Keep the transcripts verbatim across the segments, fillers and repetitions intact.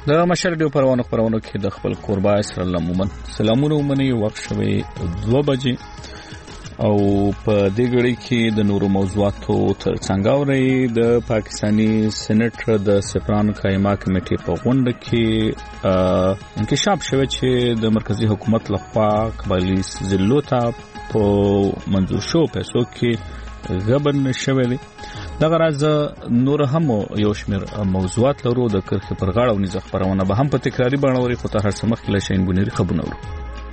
د مشر ډیو پروانو پروانو کې د خپل قربا سره لمومن سلامونه ومني وخت شوي دوه بجې او په دې غړي کې د نورو موضوعاتو تر څنګه اوري د پاکستانی سېنیټر د سفران قائمه کمیټې په غونډه کې انکشاف شوی چې د مرکزی حکومت لخوا قبایلی ضلعو ته په منظور شو پیسو کې غبن شوی دی. دا غراز نور هم یو شمیر موضوعات لرو د کرخه پر غاړه او نيزه خبرونه به هم په تکراری بڼه وري خو ته هر څه مخکې لشین بنيري خبرونه ورو.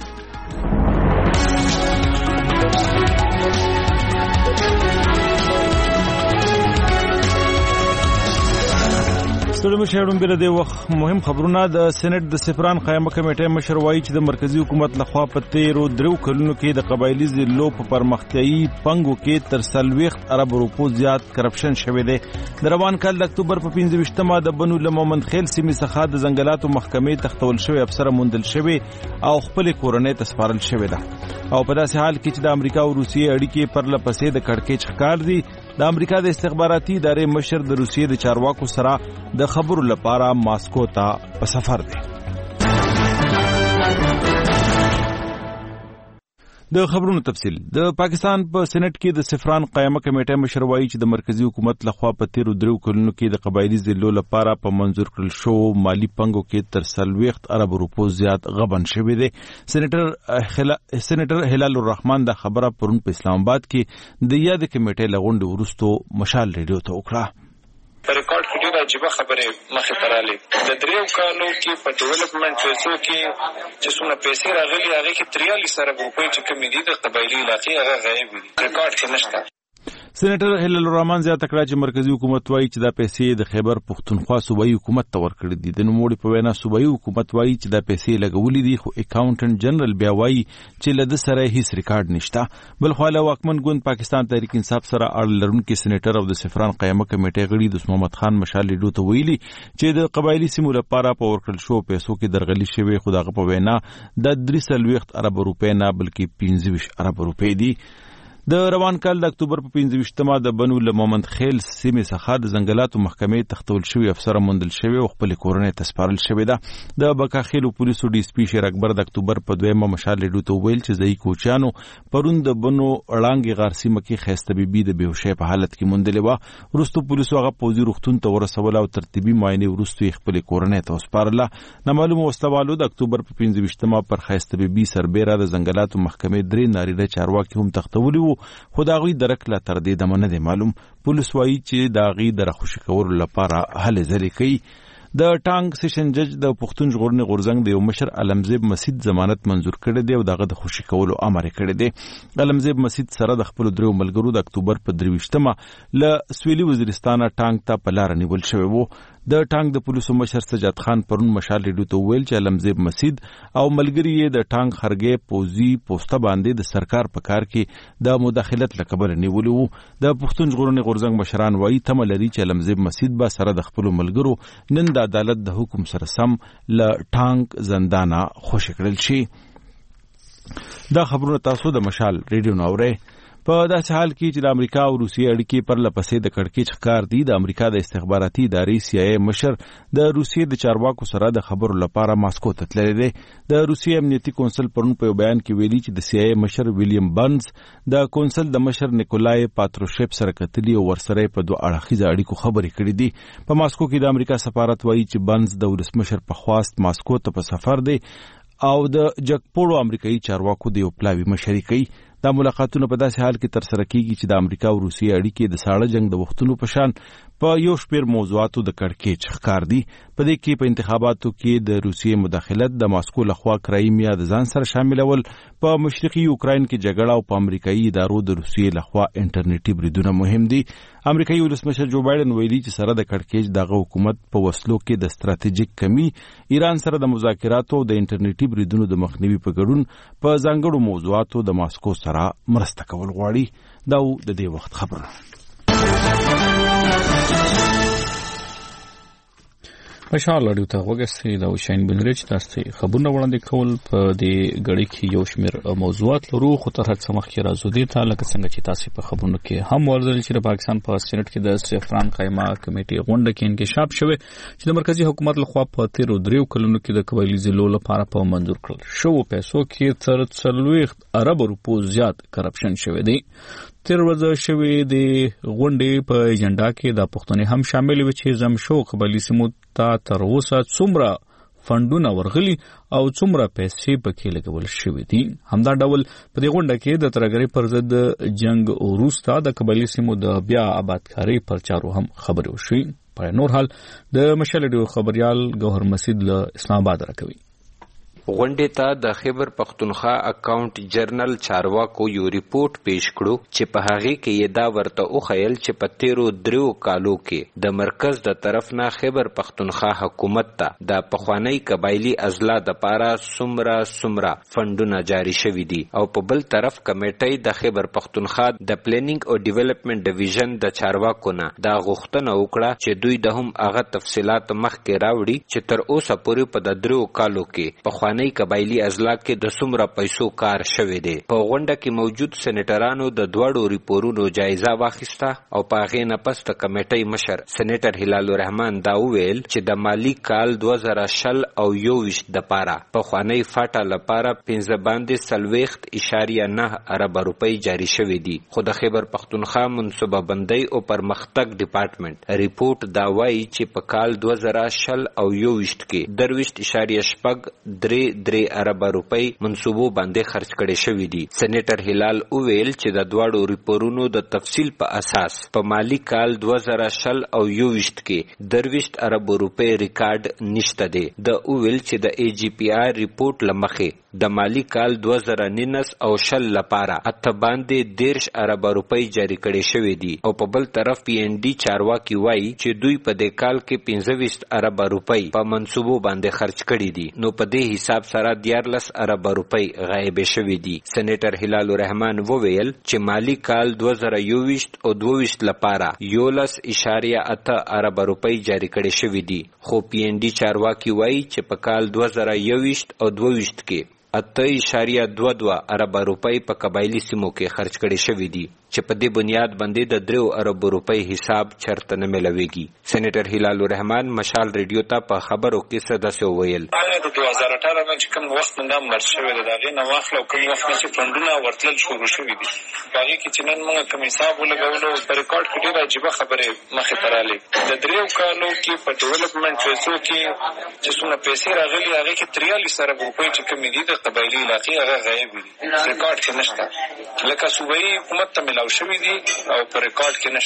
ستړي شهرون بل د وخت مهم خبرونه د سېنات د سفران قائمه کمیټې مشر وایي چې د مرکزی حکومت لخوا په تیرو درو کلونو کې د قبایلی ضلعو په پرمختیايي پنګو کې تر سلويخت ارب روپو زیات کرپشن شوه دی. د روان کال د اکتوبر په پنځه ویشتمه د بنو لمومند خیل سیمې څخه د ځنګلاتو محکمې تختول شوی افسر موندل شوی او خپل کورنۍ ته سپارل شوی ده او په داسې حال کې چې د امریکا او روسیې اړیکې پر لپسې د کړکېچ ښکار دي. د امریکا د استخباراتي ادارې مشر د روسیې د چارواکو سره د خبرو لپاره ماسکو ته په سفر دی. د خبرونو تفصیل د پاکستان په سېنات کې د سفران قائمه کمیټې مشر وایي چې د مرکزی حکومت لخوا په تیرو درو کلونو کې د قبایلی ضلعو لپاره په منظور کړل شو مالی پنګو کې تر سلويخت ارب روپو زیات غبن شوی دی. سېنیټر سېنیټر هلال الرحمن د خبره پرون په اسلام آباد کې د یاد کمیټې لغونډه ورستو مشال ریډیو ته وکړه. ریکارډ کې ډېر عجیبه خبرې مخې ته رالې. د دریو کالو کې په ډیولپمنټ پیسو کې چې څومره پیسې راغلي هغې کې تریالیس ارب روپۍ چې کومې دي د قبایلي علاقې هغه غایب دي، ریکارډ کې نشته. سېنیټر هلال الرحمن زیاته کړه چې مرکزی حکومت وایي چې دا پیسې د خیبر پښتونخوا صوبایي حکومت ته ورکړي دي. د نوموړي په وینا صوبایي حکومت وایي چې دا پیسې لګولې دي خو اکاونټنټ جنرال بیا وایي چې له ده سره هیڅ ریکارډ نشته. بل خوا له واکمن ګوند پاکستان تحریک انصاف سره اړه لرونکي سېنیټر او د سفران قائمه کمیټې غړي دوست محمد خان مشال لیډو ته ویلي چې د قبایلی سیمو لپاره په ورکړل شو پیسو کې درغلي شوی خو دغه په وینا د درې سلويخت ارب روپۍ نه بلکې پنځه ویشت ارب روپۍ دي. د روان کال د اکتوبر په پنځه ویشتمه د بنو لمومند خیل سیمې څخه د ځنګلاتو محکمې تختول شوی افسر موندل شوی او خپل کورنۍ ته سپارل شوی ده. د بکاخیلو پولیسو ډي اس پي شیر اکبر د اکتوبر په دویمه مشال لیډو ته ویل چې ځای کوچانو پرون د بنو اړانګي غار سیمه کې خسته بیبي د بیهوشۍ په حالت کې موندلې وه. وروسته پولیسو هغه پوځي روغتون ته ورسول او ترتیبي معاینې وروسته خپل کورنۍ ته وسپارله. نامعلومه وسلوالو د اکتوبر په پنځه ویشتمه پر خسته بیبي سربېره د ځنګلاتو محکمې درې نارینه چارواکي هم تختولي وو خو د هغوی درک لا تر دې دمه نه دی معلوم. پولیس وایي چې د هغوی د راخوشي کولو لپاره هلې ځلې کوي. د ټانګ سیشن جج د پښتون ژغورنې غورځنګ د یو مشر علمزیب مسید ضمانت منظور کړی دی او دغه د خوشي کولو امر کړی دی. علمزیب مسید سره د خپل درو ملګرو د اکتوبر په درویشتمه له سویلي وزیرستانه ټانګ ته په لار نیول شوی وو. د ټانګ د پولیسو مشر سجاد خان پرون مشال ریډیو ته ویل چې علمزیب مسید او ملګری یې د ټانګ خرګې پوزي پوسټه باندې د سرکار په کار کې د مداخلت لکبل نیولي وو. د پښتون ژغورنې غورځنګ مشران وایي تمه لري چې علمزیب مسید به سره د خپلو ملګرو نن د عدالت د حکم سره سم له ټانګ زندانه خوشي کړل شي. دا خبرونه تاسو د مشال ریډیو نه اورئ. په داسې حال کې چې د امریکا او روسیې اړیکې پر لپسې د کړکېچ ښکار دي، د امریکا د استخباراتي ادارې سی آی ای مشر د روسیې د چارواکو سره د خبرو لپاره ماسکو ته تللی دی. د روسیې امنیتي کونسل پرون په یو بیان کې ویلي چې د سی آی ای مشر ویلیام برنز د کونسل د مشر نیکولای پاتروشیف سره کتلي او ورسره په دوه اړخیزه اړیکو خبرې کړې دي. په ماسکو کې د امریکا سفارت وایي چې برنز د ولسمشر په خواست ماسکو ته په سفر دی او د جګپوړو امریکایي چارواکو د یو پلاوي مشري کوي. دا ملاقاتونه په داسې حال کې تر سره کیږي چې د امریکا او روسیې اړیکې د ساړه جنگ د وختونو په شان په یو شمېر موضوعاتو د کړکېچ ښکار دي. په دې کې په انتخاباتو کې د روسیې مداخلت، د ماسکو لخوا کرایمیا د ځان سره شاملول، په مشرقي یوکراین کې جګړه او په امریکایي ادارو د روسیې لخوا انټرنیټي بریدونه مهم دي. امریکایي ولسمشر جو بایدن ویلي چې سره د کړکېچ دغه حکومت په وسلو کې د ستراتیژیک کمی، ایران سره د مذاکراتو او د انټرنیټي بریدونو د مخنیوي په ګډون په ځانګړو موضوعاتو د ماسکو سره مرسته کول غواړي. دا د دې وخت خبره. مشال رادیو ته وګورئ دا وشاین بنریچ تاسو خبرونه وړاندې کول په دې غړي کې یو شمېر موضوعات لرو خو تر هڅه مخکې راځو دې ته لکه څنګه چې تاسو په خبرونو کې هم ورزل چې د پاکستان په سېنات کې د سفران قائمه کمیټې غونډه کې انکشاف شوه چې د مرکزی حکومت لخوا په تیر دریو کلونو کې د قبایلی ضلعو لپاره په منظور کړل شو پیسو کې تر څلوېښت ارب روپو زیات کرپشن شوه دی تیر ورځ شوی د غونډې په ایجنډا کې د پښتنې هم شامل و چې زم شو قبایلی سیمو ته تر اوسه څومره فندونه ورغلي او څومره پیسې پکې لګول شوې دي همدا ډول په دې غونډه کې د ترګری پر ضد جنگ وروسته د قبایلی سیمو د بیا آبادکاري پرچارو هم خبرې وشوې په نور حال د مشال ډیو خبريال گوهر مسعود له اسلام آباد راکوي غونډې ته د خیبر پختونخوا اکاونټ جرنل چارواکو یو ریپورت پیش کړو چې په هغه کې یې دا ورته وخیل چې په تیرو دریو کالو کې د مرکز د طرف نه خیبر پختونخوا حکومت ته د پخوانی قبایلی اضلاع د پاره سمرا سمرا فندونه جاری شوي دي او په بل طرف کمیټې د خیبر پختونخوا د پلانینګ او ډیولپمنٹ ډیویژن د چارواکو نه دا غوښتنه وکړه چې دوی د هم هغه تفصيلات مخکې راوړي چې تر اوسه پورې په د دریو کالو کې په نه قبایلی اضلاع کې د څومره پیسو کار شوی دی په غونډه کې موجود سېنیټرانو د دواړو ریپورتونو جایزه واخیسته او په هغې نه پس د کمیټې مشر سېنیټر هلال الرحمن دا وویل چې د مالی کال دوه زره شل او یوویشت دپاره پخوانی فاټا لپاره پنځه باندې څلوېښت اعشاریه نه اربه روپۍ جاري شوي دي خو د خیبر پختونخوا منصوبه بندۍ او پرمختګ ډپارټمنټ ریپورت دا وایي چې په کال دوه زره شل او یوویشت کې درویشت اعشاریه شپږ درې درې اربه روپۍ منصوبو باندې خرج کړي شوي دي سېنیټر هلال وویل چې د دواړو ریپورتونو د تفصیل په اساس په مالی کال دوه زره شل او یوویشت کې درویشت اربه روپۍ ریکارډ نشته دی د وویل چې د ای جی پی آر ریپورت لمخې د مالی کال دوه زره نینس او شل لپاره اته باندې دیرش اربه روپۍ جاری کړي شوي دي او په بل طرف پی ان ډي چارواکي وایي چې دوی په دې کال کې پنځه ویشت اربه روپۍ په منصوبو باندې خرج کړي دي نو په دې حساب سره دیارلس اربه روپۍ غایب شوي دي سېنیټر هلال الرحمن وویل چې مالی کال دوه زره یوویشت او دوویشت لپاره یولس اعشاریه اته اربه روپۍ جاری کړي شوي دي خو پی ان ډي چارواکي وایي چې په کال دوه زره یوویشت او دوویشت کې اته اعشاریه دوه دوه اربه روپۍ په قبایلی سیمو کې خرج کړي شوي دي چې په دې بنیاد باندې د دریو اربو روپۍ حساب چرته نه ملويږي سېنیټر هلال الرحمن مشال ریډیو ته په خبرو کې څه داسې وویل د دوه هزار اټاره نه چې کوم وخت نه مرج شوی دی د هغې نه واخله او کوم وخت نه چې فنډونه ورتلل شروع شوي دي په هغې کې چې نن موږ کوم حساب ولګولو په ریکارډ کې ډېرې عجیبه خبرې مخې ته رالې د دریو کالو کې په ډیولپمنټ پیسو کې چې څومره پیسې راغلي هغې کې تریالیس ارب روپۍ چې کومې دي د قبایلي علاقې هغه غایب دي ریکارډ کې نشته لکه صوبایي حکومت ته ملاو شوي دي او په ریکارډ کې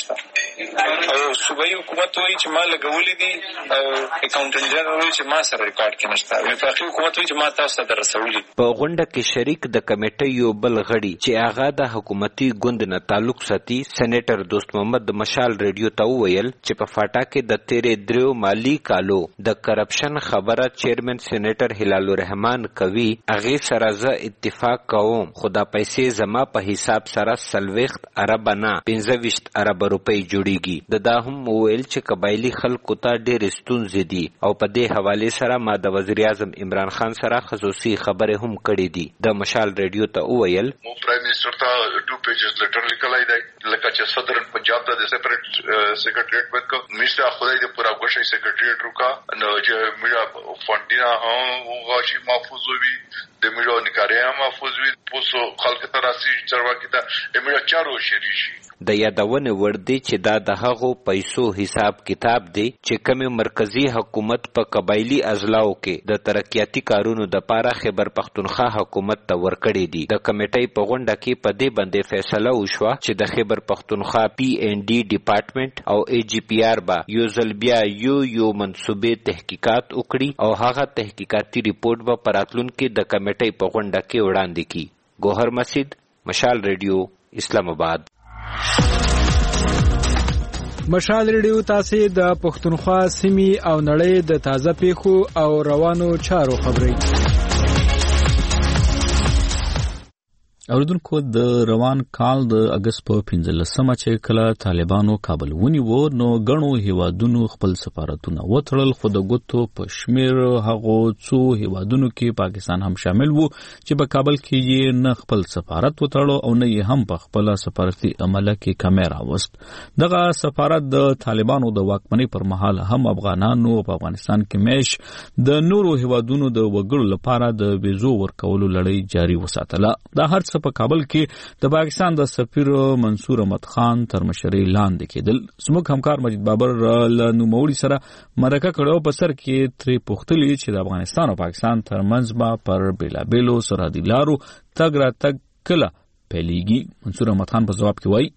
نشته او صوبایي حکومت وایي چې ما لګولي دي او اکاونټنټ جنرال وایي چې ما سره ریکارډ کې نشته وفاقي حکومت وایي چې ما تاسو ته در رسولي په غونډه کې شریک د کمیټې یو بل غړي چې هغه د حکومتي ګوند نه تعلق ساتي سېنیټر دوست محمد مشال ریډیو ته وویل چې په فاټا کې د تیرې دریو مالی کالو د کرپشن خبره چیرمن سېنیټر هلال الرحمن کوي هغې سره زه اتفاق کوم خو دا پیسې زما په حساب سره څلوېښت اربه نه پنځه ویشت اربه روپۍ جوړیږي د دا هم وویل چې قبایلي خلکو ته ډېرې ستونزې دي او په دې حوالې سره ما د وزیر اعظم عمران خان سره خصوصي خبرې هم کړې دي د مشال ریډیو ته وویل مو پرایم منسٹر ته ټو پیجز لیټر لیکلی دی لکه چې صدر پنجاب ته د سپریټ سیکریټریټ ورکړ میسته خدای دې پورا غوښه سیکریټریټ وکړه نو چې میرا فنډونه هم غوښي محفوظ وي د میرا نکاریا محفوظ وي پوسو خلک ته راسي چارواکي ته میرا چارو شری شي د یادونه ور دي چې دا د هغو پیسو حساب کتاب دی چې کومه مرکزی حکومت په قبایلی اضلاعو کې د ترقیاتی کارونو د پاره خیبر پختونخوا حکومت ته ورکړي دي د کمیټې په غونډه کې په دې باندې فیصله وشوه چې د خیبر پختونخوا پی ان ډي ډپارټمنټ او ای جی پی آر با یو ځل بیا یو یو منصوبې تحقیقات وکړي او هغه تحقیقاتي ریپورت به پراتلونکو د کمیټې په غونډه کې وړاندې کړي گوهر مسعود مشال ریډیو اسلام آباد مشال ریډیو تاسو د پښتونخوا سیمې او نړۍ د تازه پیښو او روانو چارو خبري اوریدونکو د روان کال د اگست په پنځلسمه چې کله طالبانو کابل ونیو نو غنو هیوادونو خپل سفارتونه وتړل، خو د ګوتو په شمیر هغه څو هیوادونو کې پاکستان هم شامل وو چې په کابل کې یې نه خپل سفارت وتړو او نه یې هم په خپل سفارتي عمله کې کیمرا وست. دغه سفارت د طالبانو د واکمنۍ پر مهال هم افغانانو په افغانستان کې مېش د نورو هیوادونو د وګړو لپاره د ویزو ورکولو لړۍ جاري وساتله. دا هر په کابل کې د پاکستان د سفیر منصور احمد خان تر مشرۍ لاندې کېدل. زموږ همکار مجید بابر له نوموړي سره مرکه کړې په سر کې ترې پوښتلې چې د افغانستان او پاکستان ترمنځ به پر بېلابېلو سرحدي لارو تګ راتګ کله پیلېږي. منصور احمد خان په جواب کې وایي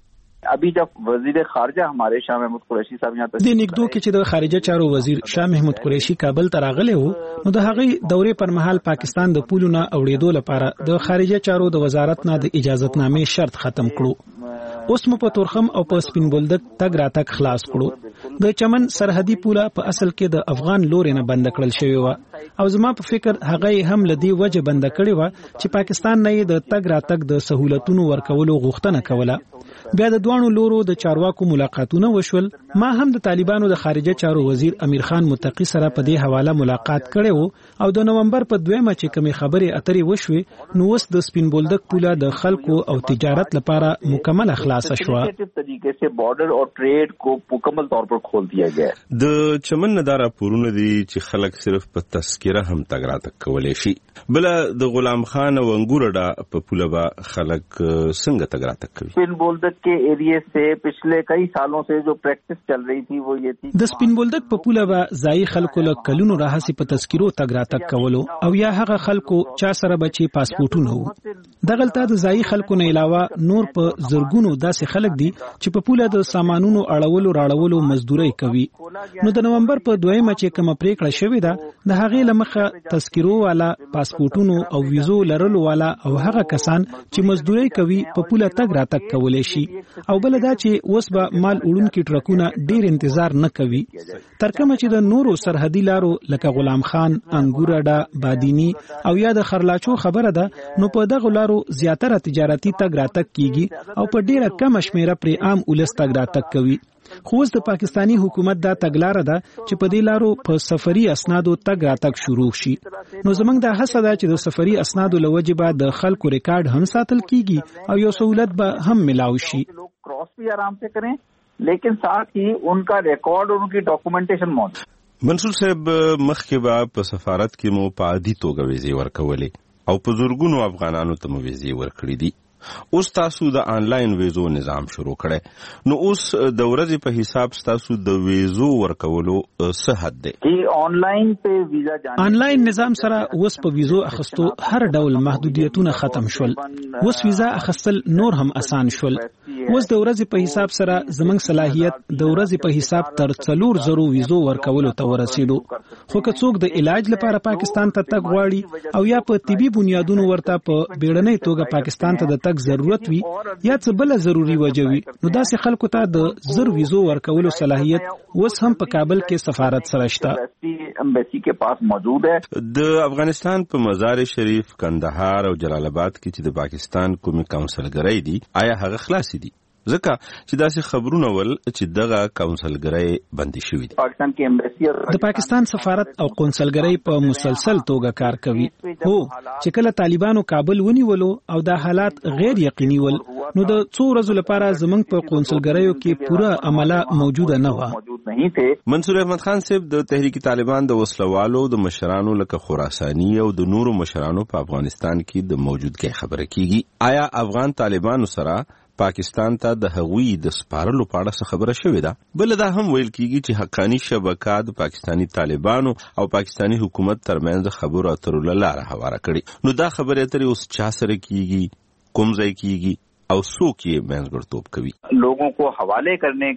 ابھی جب وزیر خارجہ ہمارے شاہ محمود قریشی صاحب یہاں د نګدو کې چې د خارجه چارو وزیر شاه محمود قریشی کابل ته راغلی وو نو د هغې دورې پر مهال پاکستان د پولونو اوړېدو لپاره د خارجه چارو د وزارت نه د اجازتنامې شرط ختم کړو. اوس مو په تورخم او په سپین بولدک تګ راتګ خلاص کړو. د چمن سرحدي پوله په اصل کې د افغان لوري نه بند کړل شوی و او زما په فکر هغه هم لدی وجه بند کړی و چې پاکستان نه د تګ راتګ د سہولتونو ورکولو غوښتنه کوله. بیا د دوانو لورو د چارواکو ملاقاتونه وشول. ما هم د طالبانو د خارجه چارو وزیر امیر خان متقی سره په دې حواله ملاقات کړی وو او د نومبر په دویمه چې کومې خبرې اترې وشوې نو اوس د سپین بولدک پوله د خلکو او تجارت لپاره مکمل خلاصه شوه. طریقے سے بارډر او ټریډ کو مکمل طور پر کھول دیا گیا. د چمن نداره پورونه دي چې خلک صرف په تذکره هم تګ راتګ کولی شي. بل د غلام خان او انګورډا په پوله به خلک څنګه تګ راتګ کوي؟ سپین بولدک کے ایریے سے پچھلے کئی سالوں سے جو پریکٹس چل رہی تھی وہ یہ تھی د سپین بولدک په پوله به ځای خلکو له کلونو راهسي په تذکرو تګ راتګ کولو او یا هغه خلکو چا سره بچي پاسپورټونه وو. دغلته د ځای خلکو نه علاوه نور په زرګونو داسې خلک دي چې په پوله د سامانونو اړولو راړولو مزدوري کوي. نو د نومبر په دویمه چې کومه پریکړه شوې ده د هغې لمخه تذکرو والا پاسپورټونو او ویزو لرلو والا او هغه کسان چې مزدوري کوي په پوله تګ راتګ کولی شي. او بل دا چې اوس به مال وړونکي ټرکونه ډیر انتظار نه کوي. تر کومه چې د نورو سرحدي لارو لکه غلام خان، انګورډا، بادینی او یا د خرلاچو خبره ده نو په دغه لارو زیاتره تجارتي تګ راتګ کیږي او په ډیره کم شمیره پرې عام ولس تګ راتګ کوي. خو اوس د پاکستانی حکومت دا تګلاره ده چې په دې لارو په سفري اسنادو تګ راتګ شروع شي. نو زمونږ دا هڅه ده چې د سفري اسنادو له وجې به د خلکو ریکارډ هم ساتل کیږي او یو سہولت به هم ملاو شي. کراس بھی آرام سے کریں لیکن ساتھ ہی ان کا ریکارڈ اور ان کی ڈاکومنٹیشن موجود. منصور صاحب مخکې به په سفارت کې مو په عادي توګه ویزې ورکولې او په زرګونو افغانانو ته مو ویزې ورکړې دي. اوس تاسو د آنلاین ویزو نظام شروع کړی نو اوس د ورځې په حساب تاسو د ویزو ورکولو څه حد دی؟ آنلاین په ویزا جان آنلاین نظام سره اوس په ویزو اخستو هر ډول محدودیتونه ختم شول. اوس ویزا اخستل نور هم آسان شول. اوس د ورځې په حساب سره زمنګ صلاحیت د ورځې په حساب تر څلور زرو ویزو ورکولو ته ورسېدو. خو که څوک د علاج لپاره پاکستان ته تګ غواړي او یا په طبي بنیادونو ورته په بیړنۍ توګه پاکستان ته د تګ ضرورت وي یا څه بل ضروري وجه وي نو داسې خلکو ته د زر ویزو ورکولو صلاحیت اوس هم په کابل کې سفارت سره شته. امبیسی کے پاس موجود ہے. د افغانستان په مزار شریف، کندهار او جلال آباد کې چې د پاکستان کومې کونسلګرۍ دي آیا هغه خلاصې دي؟ ځکه چې داسې خبرونه ول چې دغه کونسلګرۍ بندي شوې دي. پاکستان کې امبیسی د پاکستان سفارت او قونسلګرۍ په مسلسل توګه کار کوي. هو چې کله طالبانو کابل ونیولو او دا حالات غیر یقیني ول نو د څو ورځې لپاره زمنګ په قونسلګریو کې پوره عمله موجوده نه و. منصور احمد خان صاحب د تحریک طالبان د وسلوالو د مشرانو لکه خراساني او د نورو مشرانو په افغانستان کې د موجودګۍ خبره کیږي. آیا افغان طالبانو سره پاکستان ته د هغوی د سپارلو په اړه څه خبره شوې ده؟ بل دا هم ویل کیږي چې حقانی شبکه د پاکستانی طالبانو او پاکستانی حکومت ترمنځ خبرو اترو لاره هواره کړي. نو دا خبره اترې اوس چا سره کیږي، کوم ځای کیږي او څوک یې منځګړتوب کوي؟ لوگوں کو حوالے کرنے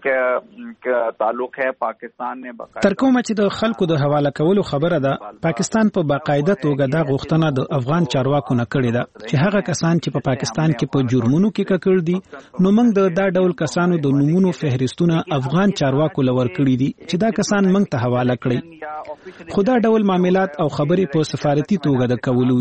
کا تعلق ہے. پاکستان نے تر کومه چې د خلکو د حواله کولو خبره ده پاکستان په باقاعده توګه دا غوښتنه د افغان چارواکو نه کړې ده چې هغه کسان چې په پاکستان کې په جرمونو کې ککړ دي نو موږ د دا ډول کسانو د نومونو فهرستونه افغان چارواکو لور کړی دي چې دا کسان موږ ته حواله کړي. خو دا ډول معاملات او خبرې په سفارتي توګه د کولو وي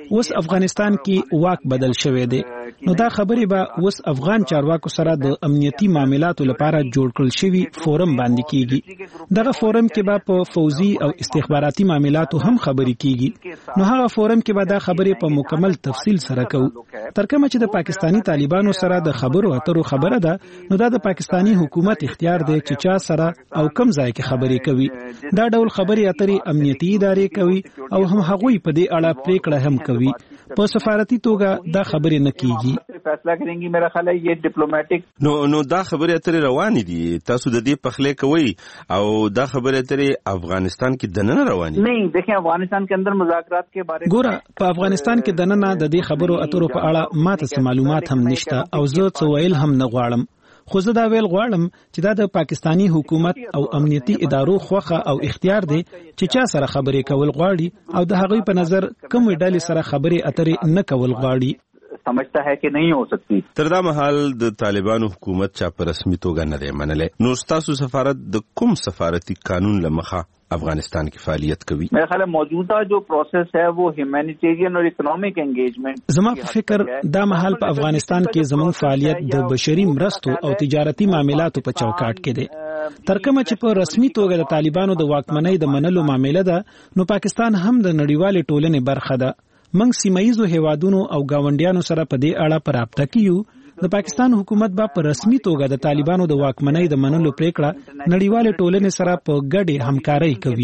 اوس افغانستان کې واک بدل شوی دی. نو دا خبرې به اوس افغان چارواکو سره د امنیتي معاملاتو لپاره جوړ کړل شوی فورم باندې کیږي. دغه فورم کې به په فوزي او استخباراتي معاملاتو هم خبرې کیږي. نو هغه فورم کې به دا خبرې په مکمل تفصیل سره کوو. تر کومه چې د پاکستانی طالبانو سره د خبرو اترو خبره ده، نو دا د پاکستانی حکومت اختیار دی چې چا سره او کم ځای کې خبرې کوي. دا ډول خبرې اترې امنیتي ادارې کوي او هم هغوی په دې اړه پریکړه هم کوي. په سفارتي توګه دا خبرې نه کیږي. فیصله کریں گی میرا خیال ہے یہ ڈپلومیٹک نو نو دا خبرې اترې روانې دي، تاسو د دې پخلې کوي او دا خبرې اترې افغانستان کې دننه روانې دي؟ نہیں دیکھیں افغانستان کے اندر مذاکرات کے بارے ګوره په افغانستان کې دننه د دې خبرو اترو په اړه ماته څه معلومات هم نشته او زه څه ویل هم نه غواړم. خو زه دا ویل غواړم چې دا د پاکستانی حکومت او امنیتي ادارو خوخه او اختیار دی چې چا سره خبرې کول غواړي او د هغوی په نظر کوم ډلې سره خبرې اترې نه کول غواړي. سمجھتا ہے کہ نہیں ہو سکتی. تر دا مهال د طالبانو حکومت چا په رسمي توګه نه دی منلی. نو ستاسو سفارت د کوم سفارتي قانون له مخه افغانستان کی فعالیت کوي؟ میرا خیال ہے موجودہ جو پروسیس ہے وہ ہیومینیٹیرین اور اکنامک انگیجمنٹ. زما په فکر دا مهال په افغانستان کې زموږ فعالیت د بشري مرستو او تجارتي معاملاتو په چوکاټ کې دی. تر کومه چې په رسمي توګه د طالبانو د واکمنۍ د منلو معامله ده، نو پاکستان هم د نړیوالې ټولنې برخه ده. موږ سیمایي هیوادونو او گاونډیانو سره په دې اړه په رابطه کې یو. د پاکستان حکومت با په رسمي توګه د طالبانو د واکمنۍ د منلو پریکړه نړیوالې ټولنې سره په ګډه همکاري کوي.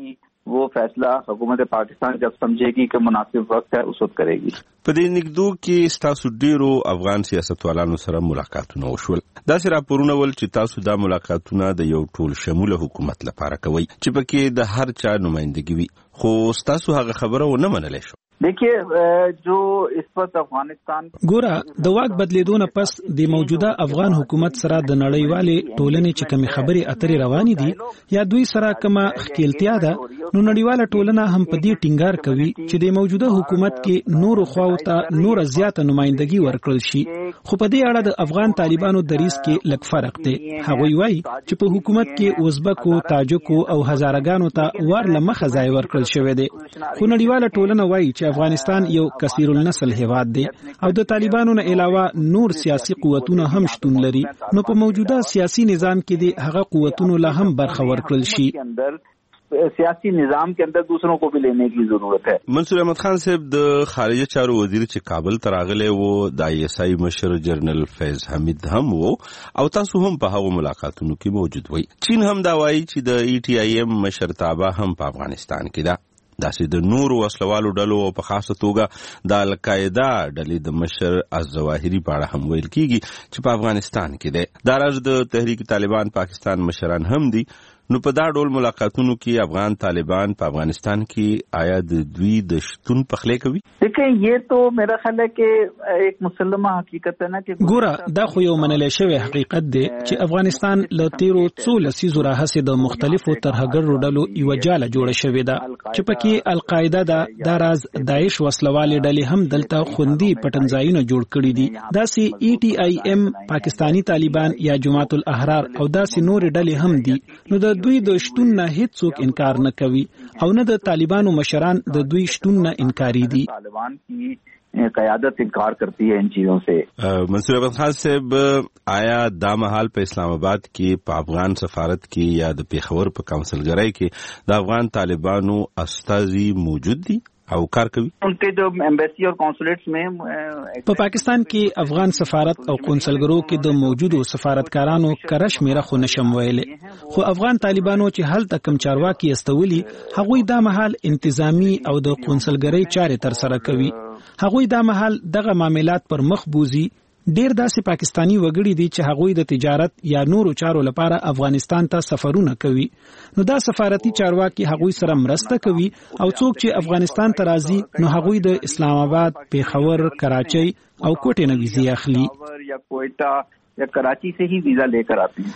وہ فیصلہ حکومت پاکستان جب سمجھے گی کہ مناسب وقت ہے اس وقت کرے گی. په دې نګدو کې ستاسو ډیرو افغان سیاستوالانو سره ملاقاتونه وشول. دا سره راپورونه ول چې تاسو دا ملاقاتونه د یو ټول شموله حکومت لپاره کوي چې پکې د هر چا نمائندګي وي، خو ستاسو هغه خبره ونه منلې شو. دیکھیے جو اس وقت افغانستان ګوره د واک بدلیدو نه پس د موجوده افغان حکومت سره د نړیوالې ټولنې چې کوم خبرې اترې روانې دي یا دوی سره کومه خکېلتیا ده، نو نړیواله ټولنه هم په دې ټینګار کوي چې د موجوده حکومت کې نور خواو ته نور زیاته نمائندګي ورکړل شي. خو په دې اړه د افغان طالبانو دریځ کې لږ فرق دی. هغوی وایي چې په حکومت کې ازبکو، تاجکو او هزارګانو ته ور لمخه ځای ورکړل شوی دی. خو نړیواله ټولنه وایي چې افغانستان یو کثیر النسل هیواد دی او د طالبانو نه علاوه نور سیاسي قوتونه هم شتون لري. نو په موجوده سیاسي نظام کې دی هغه قوتونو له هم برخه ورکړل شي. سیاسی نظام کے اندر دوسروں کو بھی لینے کی ضرورت ہے. منصور احمد خان صاحب د خارجه چارو وزیر چې کابل ته راغلی وو، د آی ایس آی مشر جنرال فیض حمید هم وو او تاسو هم په هغو ملاقاتونو کې موجود وئ. چین هم دا وایي چې د ای ټي آی ایم مشرتابه هم په افغانستان کې ده. داسې د نورو وسلوالو ډلو او په خاصه توګه د القاعده ډلې د مشر الظواهري په اړه هم ویل کیږي چې په افغانستان کې ده. دا راز د تحریک طالبان پاکستان مشران هم دي. نو په دا ډول ملاقاتونو کې افغان طالبان په افغانستان کې آیا د دوی د شتون پخلې کوي؟ دیکھیں یہ تو میرا خیال ہے کہ ایک مسلمه حقیقت ہے نا کہ ګوره دا خو یو منل شوی حقیقت دی چې افغانستان له تیرو څو لسیزو راهیسې د مختلفو ترهګرو ډلو یو جاله جوړه شوې ده چې پکې القاعده ده، دا راز داعش وسلوالې ډلې هم دلته خوندي پټنځایونه جوړ کړي دي. داسې ای ټي آی ایم، پاکستانی طالبان یا جماعت الاحرار او داسې نور ډلې هم دي. نو د دوی د شتون نه هیڅوک انکار نه کوي او نه د طالبانو مشران د دوی شتون نه انکاری دي. طالبان کی قیادت انکار کرتی ہے ان چیزوں سے. منصور احمد خان صاحب، آیا دا مهال په اسلام آباد کې په افغان سفارت کې یا د پیښور په کونسلګرۍ کې د افغان طالبانو استازي موجود دي او کار کوي؟ ان کے جو ایمبیسی اور کونسولیٹس میں په پاکستان کې افغان سفارت او قونسلګرو کې د موجودو سفارتکارانو کره شمیره خو نشم ویلې، خو افغان طالبانو چې هلته کم چارواکي استولي هغوی دا مهال انتظامی او د قونسلګرۍ چارې تر سره کوي. هغوی دا مهال دغه معاملات پر مخ بوزي. ډیر داسې پاکستانی وګړي دي چې هغوی د تجارت یا نورو چارو لپاره افغانستان ته سفرونه کوي. نو دا سفارتي چارواکي هغوی سره مرسته کوي او څوک چې افغانستان ته راځي نو هغوی د اسلام آباد، پیښور، کراچۍ او کوټې نه ویزې اخلي یا کوئټه یا کراچي سے ہی ویزا لے کر آتی.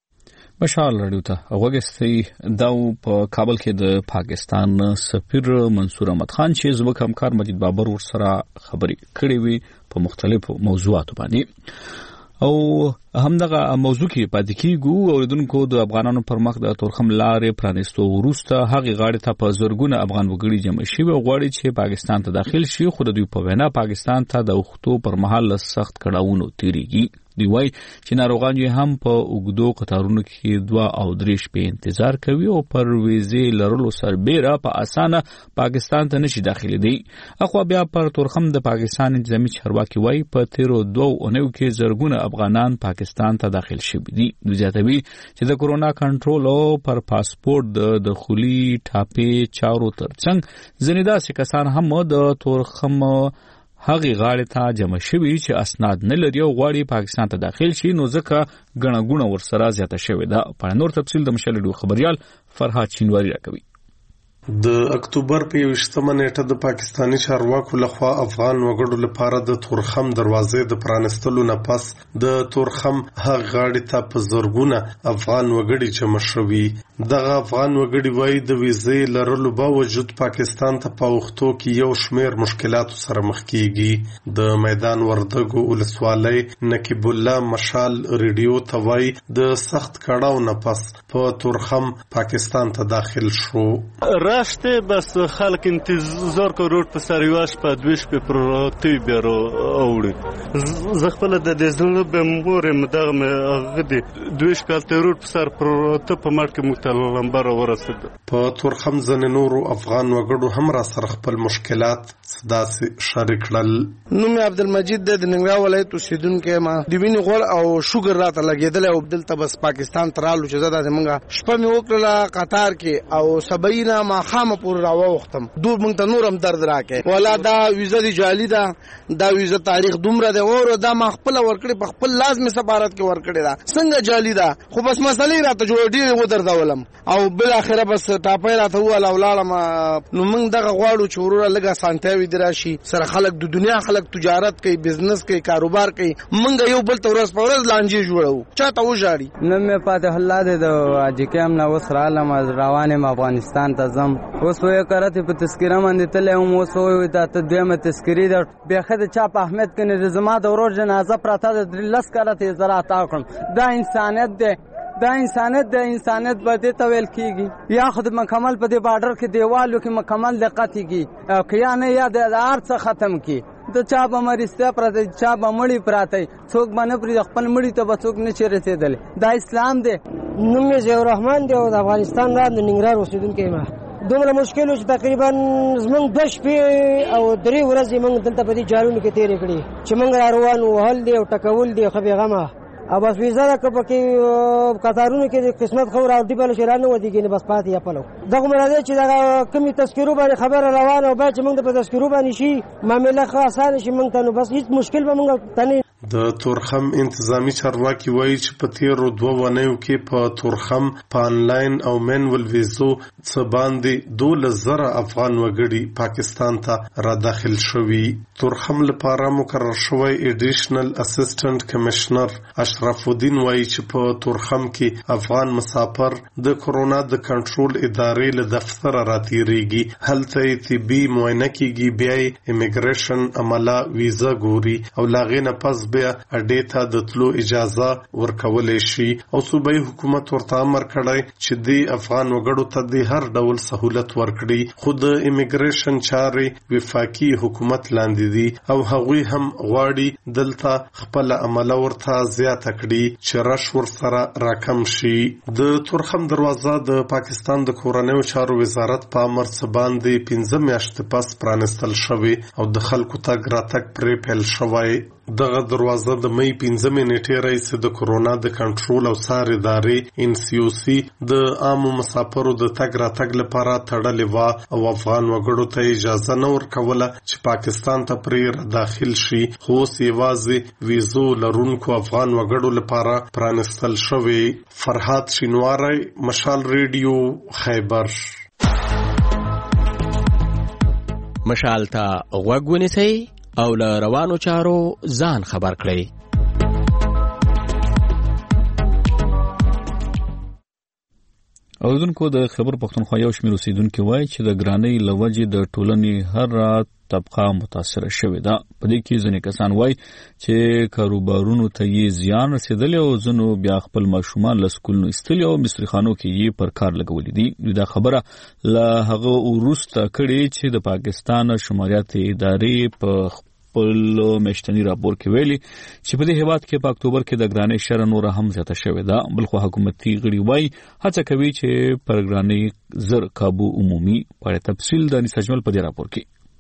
بشار لړیو ته وګستې دا په کابل کې د پاکستان سفیر منصور احمد خان چې زموږ همکار مجید بابر ور سره خبرې کړې وي په مختلفو موضوعاتو باندې. او همدغه موضوع کې پاتې کیږو. اوریدونکو د افغانانو پر مخ د تورخم لارې پرانیستو وروسته هغه غاړې ته په زرګونه افغان وګړي جمع شوي او غواړي چې پاکستان ته داخل شي، خو د دوی په وینا پاکستان ته د وختو پر مهال سخت کړاوونو تیریږي. دوی وایي چې ناروغان یې هم په اوږدو قطارونو کې دوه او درې شپې انتظار کوي او پر ویزې لرلو سربیره په اسانه پاکستان ته نشي داخلېدی. اخوا بیا پر تورخم د پاکستان انتظامی چارواکي وایي په تیرو دوو اونیو کې زرګونه افغانان پاکستان ته داخل شوي دي. دوی زیاتوي چې د کرونا کنټرول او پر پاسپورت د دخولي ټاپې چارو ترڅنګ ځینې داسې کسان هم د تورخم هغه غاړې ته جمع شوي چې اسناد نه لري او غواړي پاکستان ته داخل شي، نو ځکه ګڼه ګوڼه ورسره زیاته شوې ده. په نور تفصیل د مشال ریډیو خبريال فرهاد شینواری راکوي. د اکتوبر په یوویشتمه نیټه د پاکستانی چارواکو لخوا افغان وګړو لپاره د تورخم دروازې د پرانستلو نه پس د تورخم هغه غاړې ته په زرګونه افغان وګړي جمع شوي. دغه افغان وګړي وایي د ویزې لرلو باوجود پاکستان ته په وختو کې یو شمیر مشکلاتو سره مخ کیږي. د میدان وردګو ولسوالۍ نقیب الله مشال ریډیو ته وایي د سخت کړاو نه پس په تورخم پاکستان ته داخل شو. راشته بس خلک انتظار کو روډ په سر یواش په دویش په پروتي بیرو اوړي زه خپل د دې زړه به مورم دغه غدي دویش کالته روډ په سر پروت په مارک متلمبر ورسید. په تورخم ځنه نورو افغان وګړو هم را سره خپل مشکلات داسې شریک کړل. نوم عبدالمجید د ننګرهار ولایت اوسیدونکو ما د وینې غوړ او شوګر راته لګیدل او دلته بس پاکستان ترالو چې زدا د منګه شپه مې وکړه قطار کې او سبعینا ما خامه پور راوختم دور مونږ ته نورم درد راکې ولا دا ویزه دی جعلی ده، دا ویزه تاریخ دومره ده او دا ما خپل ورکړي په خپل لازمي سفارت کې ورکړي دا څنګه جعلی ده، خو بس مسلې راته جوړ ډیر و دردولم او بل اخره بس ټاپای راته ولا ولاړم. نو موږ دغه غواړو چې وروره لګه سانتیاوي دراشي سره خلک د دنیا خلک تجارت کوي، بزنس کوي، کاروبار کوي، موږ یو بل تورس په ورځ لانجې جوړو چاته وژاړي. نو مې پاتې الله دې د اجکم نو وسره علم روانه افغانستان ته زم اوس وې کرته په تذکرہ باندې تل هم اوس وې دا ته دیمه تذکری د بخه د چاپ احمد کنه د زما د ورور جنازه پراته د لس کاله زرا تا کوم دا انسانیت ده، دا انسانیت د انسانیت بده ته ویل کیږي. یا خود مکمل په دې بارډر کې دیوالو کې مکمل دقت کیږي او کیا نه یاد د ارڅ ختم کی د چا به مرسته پراته چا به مړی پراته څوک باندې پر خپل مړی ته به څوک نشي رسیدل. دا اسلام دی. نوم یې زیور رحمان دی او د افغانستان د ننګرهار اوسیدونکی ما دومره مشکل چې تقریبا زمونږ دوه شپې او درې ورځې موږ دلته په دې جارونو کې تېرې کړې چې موږ را روان وهل دی او ټکول دی خو بېغمه او بس ویزه ده که پکې قطارونو کې قسمت خو راوټي بله شي را نه ودېږي نه بس پاتې یا پلو دغه مرادې چې دغه کمې تذکرو باندې خبره روانه او باید چې موږ په تذکرو باندې شي معامله ښه اسانه شي موږ ته نو بس هېڅ مشکل به موږ ته نه. د تورخم انتظامی چارواکي وایي چې په تیرو دوه ونیو کې په تورخم په انلاین او مینول ویزو څه باندې دولس زره افغان وګړي پاکستان ته را داخل شوي. تورخم لپاره مقرر شوی ایډیشنل اسسټنټ کمشنر اشرف الدین وایي چې په تورخم کې افغان مسافر د کرونا د کنټرول ادارې له دفتر را تیریږي، هلته یې طبي معاینه کیږي، بیا یې امیګریشن عمله ویزه ګوري او لاغې نه پس بیا اډې ته د تلو اجازه ورکولی شي او صوبایي حکومت ورته امر کړی چې د افغان وګړو ته د هر ډول سهولت ورکړي، خو د امیګریشن چارې وفاقي حکومت لاندې دي او هغوی هم غواړي دلته خپل عمله ورته زیاته کړي چې رش ورسره راکم شي. د تورخم دروازه د پاکستان د کورنیو چارو وزارت په امر څه باندې پنځه میاشتې پس پرانستل شوې او د خلکو تګ راتګ پرې پیل شوی. دغه دروازه د مې پنځمې نیټې راهیسې د کرونا د کنټرول او څار ادارې ان سی او سی د عامو مسافرو د تګ راتګ لپاره تړلې وه او افغان وګړو ته اجازه نه ورکوله چې پاکستان ته پرې داخل شي، خو اوس یوازې ویزو لرونکو افغان وګړو لپاره پرانستل شوی. فرهاد شینواری، مشال ریډیو، خیبر. مشال ته غوږ ونیسئ او له روانو چارو ځان خبر کړئ. اوریدونکو د خبر پښتونخوا یو شمېر اوسیدونکي وایي چې د ګرانۍ له وجې د ټولنې هر رات طبقه متاثر شوې ده. په دې کې ځینې کسان وایي چې کاروبارونو ته یې زیان رسېدلی او ځینو بیا خپل ماشومان له سکولونو ایستلي او مصریخانو کې یې پر کار لګولي دي. دا خبره له هغه وروسته کړې چې د پاکستان شماریات ادارې په خپل میاشتني راپور کې ویلي چې په دې هیواد کې په اکتوبر کې د ګرانۍ شرح نور هم زیاته شوې ده. بلخو حکومتي غړي وایي هڅه کوي چې پر ګرانۍ زر کابو عمومي. په تفصیل د انیس اجمل په دې راپور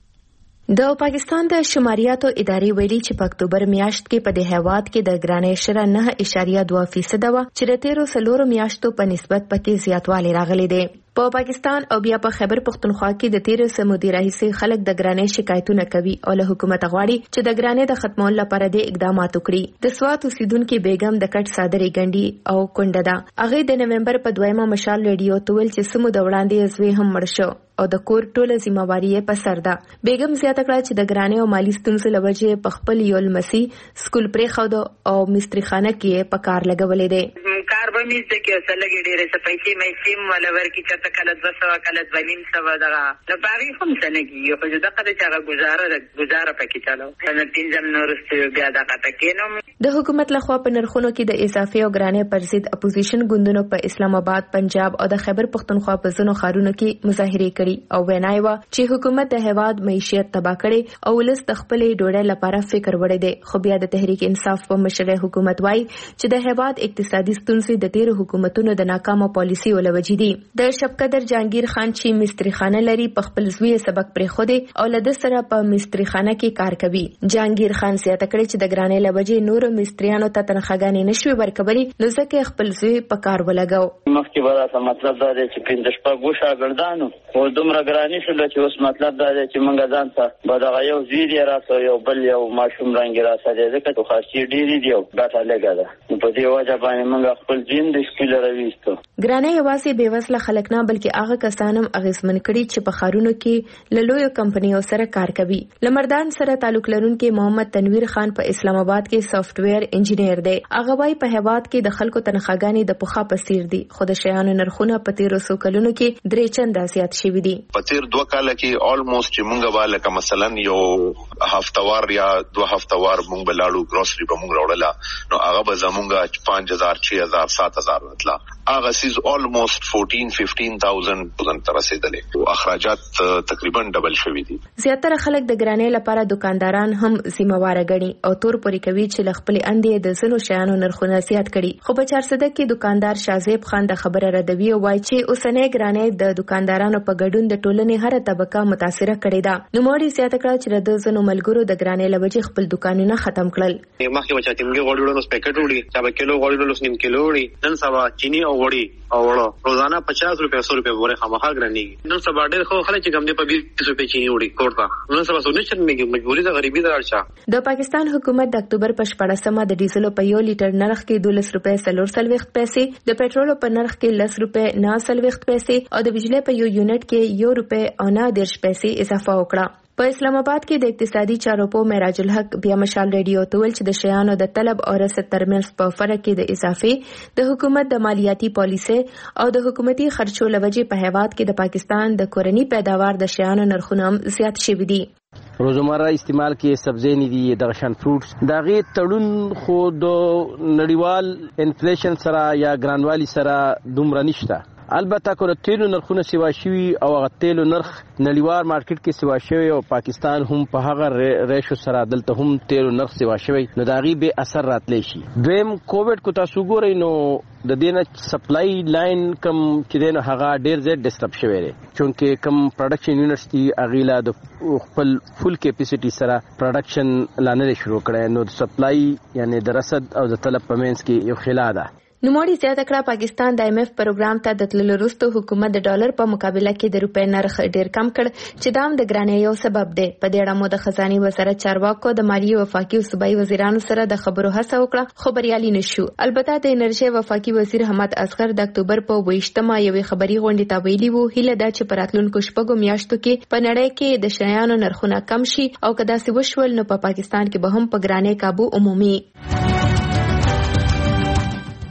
کې د پاکستان د شماریاتو ادارې ویلي چې په اکتوبر میاشت کې په دې هیواد کې د ګرانۍ شرح نه اشاریه دوه فیصد وه چې د تیرو څلورو میاشتو په نسبت پکې زیاتوالی راغلی دی. په پاکستان او بیا په خیبر پختونخوا کې د تیرو سمودي راهیسې خلک د ګرانۍ شکایتونه کوي او له حکومت غواړي چې د ګرانۍ د ختمولو لپاره د اقدامات وکړي. د سوات اوسیدونکو بیگم د کټ صادرې ګنډي او کونډه ده. هغه د نومبر په دویمه مشال ریډیو ته ویل چې سمو د وړاندې زوی هم مړ شو او د کور ټوله ذمہواری یې په سر ده. بیگم زیاته کړه چې د ګرانۍ او مالی ستونزو له وجې په خپل یو لمسي سکول پرېښود او مستریخانه کې په کار لګولې دی. کار به مې څه کې څه لګې ډېرې څه پیسې مې سیم ولا ورکې چېرته کله دوه سوه کله دوه نیم سوه دغه نو په هغې هم څه نه کېږي. خو چې دغه ده چې هغه ګزاره ده ګزاره پکې چلو نه پنځم نه وروسته بیا دغه ته کېنوم. د حکومت لخوا په نرخونو کې د اضافې او ګرانۍ پر ضد اپوزیشن ګوندونو په اسلام آباد، پنجاب او د خیبر پختونخوا په ځینو ښارونو کې مظاهرې کړي او وینا یې وه چې حکومت د هیواد معیشت تباه کړی او ولس د خپلې ډوډۍ لپاره فکر وړی دی. خو بیا د تحریک انصاف په مشرۍ حکومت وایي چې د هیواد اقتصادي ستونزې د تیرو حکومتونو د ناکامه پالیسیو له وجې دي. د شبقدر جهانگیر خان چې مستریخانه لري په خپل زوی سبق پرېښودی او له ده سره په مستریخانه کې کار کوي. جهانگیر خان زیاته کړې چې د ګرانۍ له وجې نورو مستریانو ته تنخواګانې نشوې ورکولی نو ځکه خپل زوی په کار ولګاو. مخکې به راته مطلب دا دی چې پنځه شپږ شاګردانو او دومره ګراني شوله چې اوس مطلب دا دی چې موږ ځان ته به دغه یو زوی دی راسه یو بل یو ماشوم رنګې راسه دی ځکه خرچې ډېرې دي او ګټه لږه ده. نو په دې وجه باندې موږ خپل زوی هم د سکوله راویستو. ګرانۍ یوازې بېوزله خلک نه بلکې هغه کسان هم اغېزمن کړي چې په ښارونو کې له لویو کمپنیو سره کار کوي. له مردان سره تعلق لرونکي محمد تنویر خان په اسلام آباد کې سافټویر انجینیر دی. هغه وایي په هیواد کې د خلکو تنخواګانې د پخوا په څیر دي خو د شیانو نرخونه په تیرو څو کلونو کې درې چنده زیات شوي دي. په تیر دوه کاله کې آلموست چې مونږ به لکه مثلا یو هفتوار یا دوه هفتوار مونږ به لاړو ګروسري به مونږ راوړله نو هغه به زمونږ پنځه هزار چھ هزار سات هزار راتله. هغه سیز آلموست فورټین ففټین تاوزند ته رسېدلې او اخراجات تقریبا ډبل شوي دي. زیاتره خلک د ګرانۍ لپاره دکانداران هم ذمہواره ګڼي او تور پورې کوي چې له خپلې اندې د ځینو شیانو نرخونه زیات کړي. خو په چارسده کې دکاندار شازیب خان د خبره ردوي او وایي چې اوسنۍ ګرانۍ د دکاندارانو په ګډون د ټولنې هره طبقه متاثره کړې ده. نوموړي زیاته کړه چې د ځینو ملګرو د ګرانۍ له وجې خپل دکانونه ختم کړل. مخکې به چا تیمګې غوړي وړل اوس پیکټ وړي چا به کیلو غوړي وړل اوس نیم کیلو وړي. نن سبا چینی او غوړي او وړو روزانه پچاس روپے سو روپے ورې خامخا ګرانېږي. نن سبا ډېر خو خلک چې ګم دې په بیس روپے چینی وړي کور ته نن سبا سونه چرمېږي مجبوري ده غریبي ده اړچا. د پاکستان حکومت د اکتوبر په شپاړسمه د ډیزلو په یو لیټر نرخ کې دولس روپے څلور څلوېښت پیسې، د پټرولو په نرخ کې لس روپے نه څلوېښت پیسې او د بجلی په یو یونټ کې یو روپے او نه دېرش پیسې اضافه وکړه. په اسلام آباد کې د اقتصادي چارو په معراج الحق بیا مشال ریډیو ته ویل چې د شیانو د طلب او رسد ترمنځ په فرق کې د اضافې د حکومت د مالیاتي پالیسي او د حکومتي خرچو لوجې په هیواد کې د پاکستان د کورنی پیداوار د شیانو نرخونه زیات شوي دي. روزمره استعمال کې سبزی نه دي د غشن فروټس داغه تړون خو د نړیوال انفلیشن سره یا ګرانوالي سره دومره نشته. البته که تیلو نرخونه سیوا شوي او هغه تیلو نرخ نړیوال مارکیټ کې سیوا شوی او پاکستان هم په هغه ریشو سره دلته هم تیلو نرخ سیوا شوی نو دا غي به اثر راتلی شي. دویم کووډ کو تاسو ګورئ نو د دې سپلای لاین کم چې دین هغه ډیر زیات ډیسټرب شوی دی چونکه کم پروډکشن یونیټس اغیلا د خپل فل کیپاسټي سره پروډکشن لانه شروع کړي نو سپلای یعنی د رسد او د طلب پمنس کې یو خلا ده. نوموړي زیاته کړه پاکستان د ایم ایف پروګرام ته د تللو وروسته حکومت د ډالر په مقابله کې د روپۍ نرخ ډیر کم کړ چې دا هم د ګرانۍ یو سبب دی. په دې اړه مو د خزاني وزارت چارواکو د مالیې وفاقي او صوبایي وزیرانو سره د خبرو هڅه وکړه خو بریالي نشو. البته د انرژي وفاقي وزیر حماد اصغر د اکتوبر په ویشتمه یوې خبري غونډې ته ویلي وو هیله ده چې په راتلونکو شپږو میاشتو کې په نړۍ کې د شیانو نرخونه کم شي او که داسې وشول نو په پاکستان کې به هم په ګرانۍ قابو عمومي.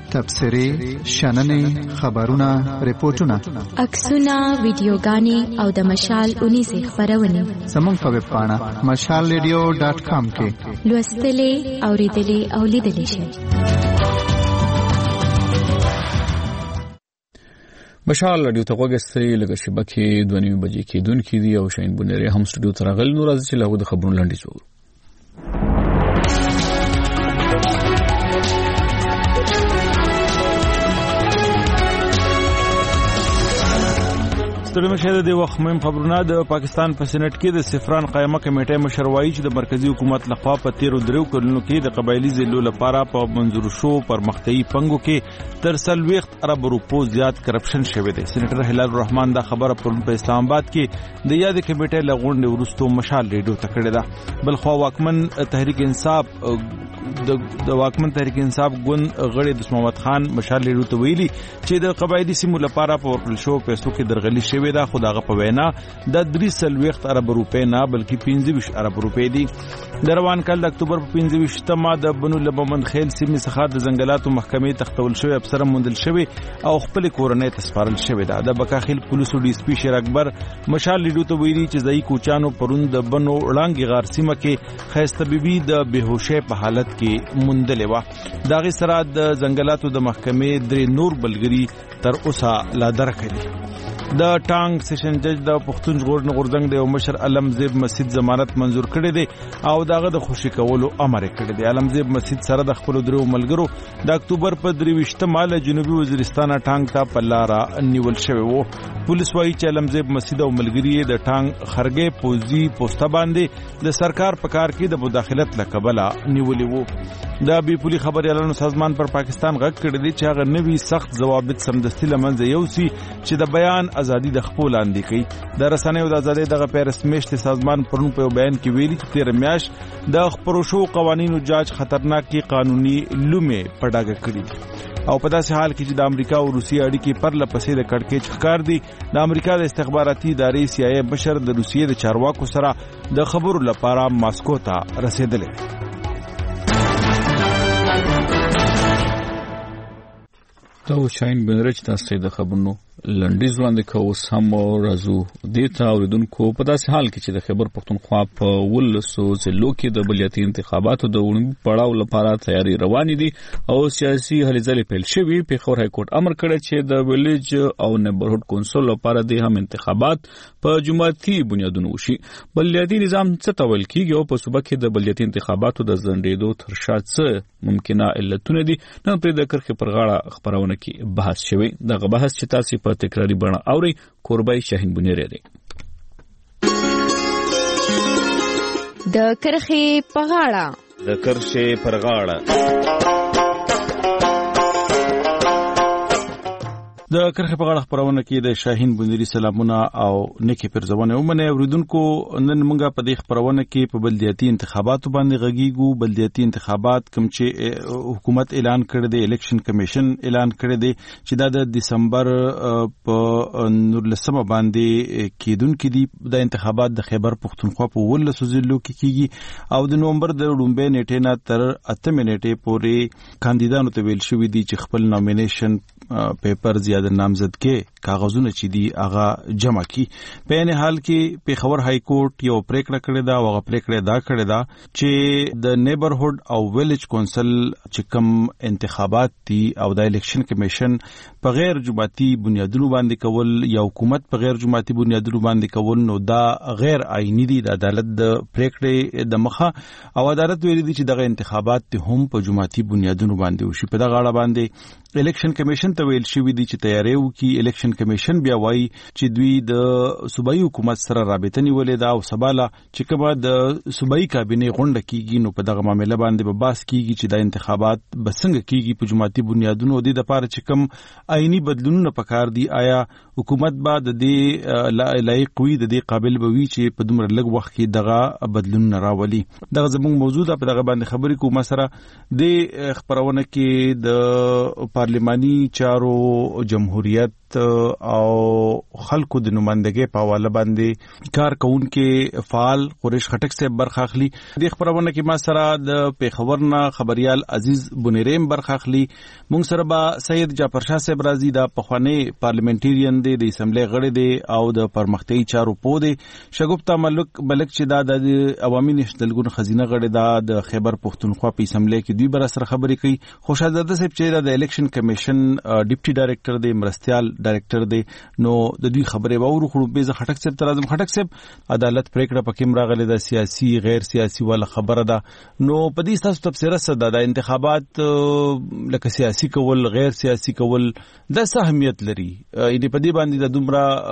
تبصرې شننې خبرونه ریپورتونه عکسونه ویډیوګانې او د مشال اونیزې خبرونه زموږ په ویب پاڼه مشال ریډیو ډاټ کام کې لوستلې اوریدلې او لیدلې شئ. مشال رادیو ته وګورئ لکه شبکې دوه نیمې بجې کېدونکې دي او شاهین بونری هم سټوډیو ته راغلی. نو راځي چې له هغو د خبرونو لنډیز وګورو. ستړي مشه د وخت مهم خبرونه. د پاکستان په سېنات کې د سفران قائمه کمیټه مشر وایي چې د مرکزی حکومت لخوا په تیرو درو کلونو کې د قبایلی ضلعو لپاره په منظور شو پرمختیايي پنګو کې تر څلوېښت ارب روپو زیات کرپشن شوی دی. سېنیټر هلال الرحمن دا خبره پرون په اسلام آباد کې د یاد کمیټې لغونډې وروسته مشال ریډیو ته کړې ده. بلخوا واکمن تحریک انصاف د د واکمن تحریک انصاف ګوند غړي د محمد خان مشال ریډیو ته ویلي چې د قبایلی سیمو لپاره په ورکړل شو پیسو کې درغلي شوی ده. خو دغه په وینا د درې څلوېښت ارب روپۍ نه بلکې پنځه ویشت ارب روپۍ دي. د روان کال د اکتوبر په پنځه ویشتمه د بنو لبمند خیل سیمې څخه د ځنګلاتو محکمې تختول شوی افسر موندل شوی او خپل کورنۍ ته سپارل شوی ده. د بکاخیل پولیسو ډي اس پي شیر اکبر مشال ریډیو ته ویلي چې ځایي کوچانو پرون د بنو وړانګې غار سیمه کې ښایسته بیبي د بېهوشۍ په حالت کې موندلې وه. د هغې سره د ځنګلاتو د محکمې درې نور بلګري تر اوسه لا درکه دي. د ټانګ سیشن جج د پښتون ژغورنې غورځنګ د یو مشر علمزیب مسعود ضمانت منظور کړی دی او دغه د خوشي کولو امر کړی دی. علمزیب مسعود سره د خپل درو ملګرو د اکتوبر په درې ویشتمه له جنوبي وزیرستان ټانګ ته په لاره نیول شوی وو. پولیس وایي چې علمزیب مسعود او ملګري د ټانګ خرګې پوزي پوسټه باندې د سرکار په کار کې د مداخلت له کبله نیولې وو. د بي پولي خبريالانو سازمان پر پاکستان غږ کړی دی چې هغه نوي سخت ضوابط سمدستي لمنځه یوسي چې د بیان ازادي د خپل لاندې کوي. د رسنیو د ازادۍ دغه پیرسمیشت سازمان پرون په بیان کې ویلي چې تیر میاش د خبرو شو قوانینو جاج خطرناکي قانوني لومې پډاګه کړی او په داسې حال کې چې د امریکا او روسیې اړیکې پر لپسې د کړکېچ ښکار دي. د امریکا د استخباراتي ادارې سی آی ای بشر د روسیې د چارواکو سره د خبرو لپاره ماسکو ته رسیدلی. دا شاهین بنرچ تاسو د خبرونو لنډیز وړاندې کوو. سم راځو دیتا اوریدونکو په داسې حال کې چې د خیبر پښتونخوا په ولسو ضلعو کې د بلدیاتي انتخاباتو د وړاندې پړاو لپاره تیاری روانې دي او سیاسي هلې ځلې پیل شوي. پیښور های کورټ امر کړی چې د ویلیج او نیبرهوډ کونسل لپاره د هم انتخابات په جماعتي بنیادونو وشي. بلدیاتي نظام څه ته ویل کیږي او په صوبه کې د بلدیاتي انتخاباتو د ځنډېدو تر شا څه ممکنه علتونه دي؟ نن پرې د کرښې پر غاړه خبرونه کې بحث شوی. دغه بحث چې تاسو په تکراری بڼه اوري کوربای شاهین بنیری دی. د کرښې په غاړه د کرښې پر غاړه د کرخه په غاړه خبرونه کې د شاهین بندري سلامونه او نیکی پرځونه ومنه اوریدونکو. نن موږ په دې خبرونه کې په بلدیاتي انتخاباتو باندې غږیږو. بلدیاتي انتخابات کوم چې حکومت اعلان کړی دی، الیکشن کمیشن اعلان کړی دی چې دا د دسمبر په نولسمه باندې کېدونکې دي. د انتخابات د خیبر پښتونخوا په ولسو ضلعو کې کیږي او د نومبر د لومبۍ نیټې نه تر اتمې نیټې پورې کاندیدانو ته ویل شوی دي چې خپل نامینیشن پیپر زیاده نامزد کې کاغذونه چې دي هغه جمع کی. په ان حال کې پیښور های کورټ یو پریکړه کړې ده او هغه پریکړه دا کړې ده چې د نیبرهوډ او ویلیج کونسل چې کوم انتخابات دي او د الیکشن کمیشن په غیر جماعتي بنیادونو باندې کول یا حکومت په غیر جماعتي بنیادونو باندې کول نو دا غیر آئینی دي. د عدالت د پریکړې د مخه او عدالت ویلي دي چې دغه انتخابات هم په جماعتي بنیادونو باندې وشي. په دغه اړه باندې الیکشن کمیشن ته ویل شوی دی چې تیاری وکړي. الیکشن کمیشن بیا وایي چې دوی د صوبایي حکومت سره رابطه نیولې ده او سباله چې کومه د صوبایي کابینې غونډه کیږي نو په دغه معاملې باندې به بحث کیږي چې د انتخابات به څنګه کیږي په جماعتي بنیادونو. د لپاره چې کوم آئینی بدلونونه پکار دي آیا حکومت به د دې لایق وي، د دې قابل به وي چې په دومره لږ وخت کې دغه بدلونونه راولي. دغه زموږ موضوع ده، په دغه باندې خبرې کوو. مسره د خبرونه کې د پارلماني چارو جمهوریت او خلکو د نمائندګۍ په حواله باندې کار کوونکو فعال قریش خټک صاحب برخه اخلي. د خبرونه کې ما سره د پیښور نه خبريال عزیز بنيریم برخه اخلي. مونږ سره به سید جعفر شاه صاحب راضي د پخوانی پارلیمنټریان دی د اسمبلی غړي دی او د پرمختیايي چارو پوه دی. شګفتا ملک ملک چې دا د عوامي نېشنل ګوند خزینه غړي دا د خیبر پختونخوا په اسمبلی کې دوی بر سره خبرې کوي. خوشحالزاده صاحب چې د الیکشن کمیشن ډیپټي ډایریکټر دی مرستيال ډایریکټر دی نو د دوی خبرې باور خو به ز خټک صاحب تر اعظم خټک صاحب عدالت پریکړه پکې راغله د سیاسي غیر سیاسي ولا خبره ده نو په دې تاسو تفسیر سره د انتخابات لکه سیاسي کول غیر سیاسي کول د څه اهمیت لري دې په دې باندې د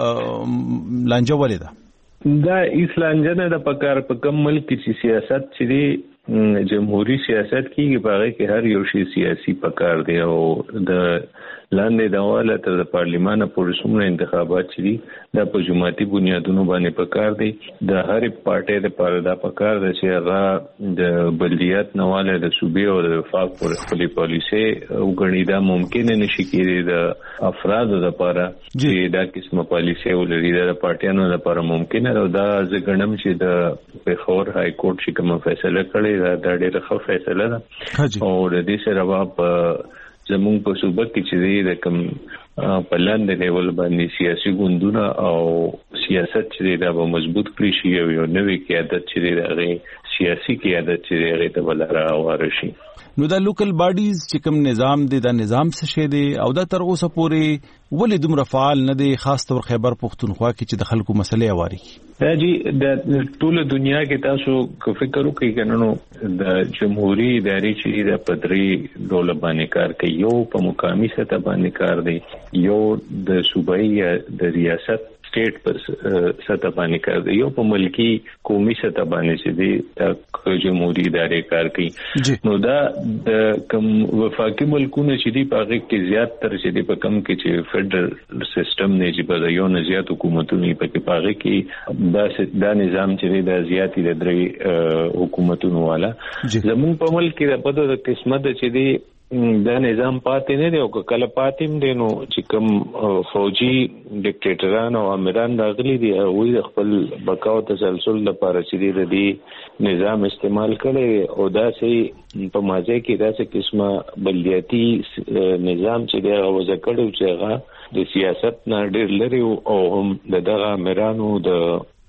دومره لانجه ولې ده دا اسلامجنه د پکار په کوم ملک کې سیاست چې دی جمهوریت سیاست کیږي په هغه کې هر یو شی سیاسي پکار دی او د لاندې دواله تر د پارلیمان پورې څومره انتخابات چي دا په جماعتي بنیادونو باندې پکار دي. د هر پارټي لپاره دا پکار دي چې هغه د بلدیات نواله د صوبې او د وفاق پر خپل پالیسي وګڼي. دا ممکن نشي کېږي د افرادو لپاره چې دا قسمه پالیسي ولري. د پارټیانو لپاره ممکن نه دا ځګړم چې د پیښور های کورټ چې کوم فیصله کړې دا ډېره ښه فیصله ده او د دې سره په زمون په صوبه کې چې د کوم په لاندې لیول باندې سیاسي ګوندونه او سیاست چې دا به مضبوط کړی شي او یو نوې قیادت چې دا سیاسي قیادت چې هغه ته بلاره ورشي. نو دا لوکل باډیز چې کوم نظام دی دا نظام څه شي دی او دا تر اوسه پورې ولې دومره فعال نه دی خاص طور خیبر پختونخوا کې چې د خلکو مسلې اواري. دا جی د ټول دنیا کې تاسو کو فکر وکړئ کنه د جمهوریت ادارې چې د پدری ډول باندې کار کوي یو په مقامی سطح باندې کار دی یو د صوبایي د ریاست سټیټ پر سطح باندې کار دی یو په ملکی قومي سطح باندې چې دی د جمهوریت ادارې کار کوي. نو دا د کوم وفاقي ملکونه چې دی په هغه کې زیات تر چې دی په کم کې چې فدرل سیستم نه چې په یو نه زیات حکومتونه په کې پاره کې دا دا نظام چې دا زیاتی د درې حکومتونو والا زمون په ملک کې د پدو د قسمت چې دی دا نظام پاتې نه دی او کله پاتیم دی نو چې کوم فوجي ډیکټیټران او امیران راغلي دي او د خپل بقا او تسلسل لپاره چې د دې نظام استعمال کړي او دا سي په مازه کې دا څه قسمه بلدیاتي نظام چې دی او ځکړو چې هغه د سیاست نه ډېر لري او هم دغه امیرانو د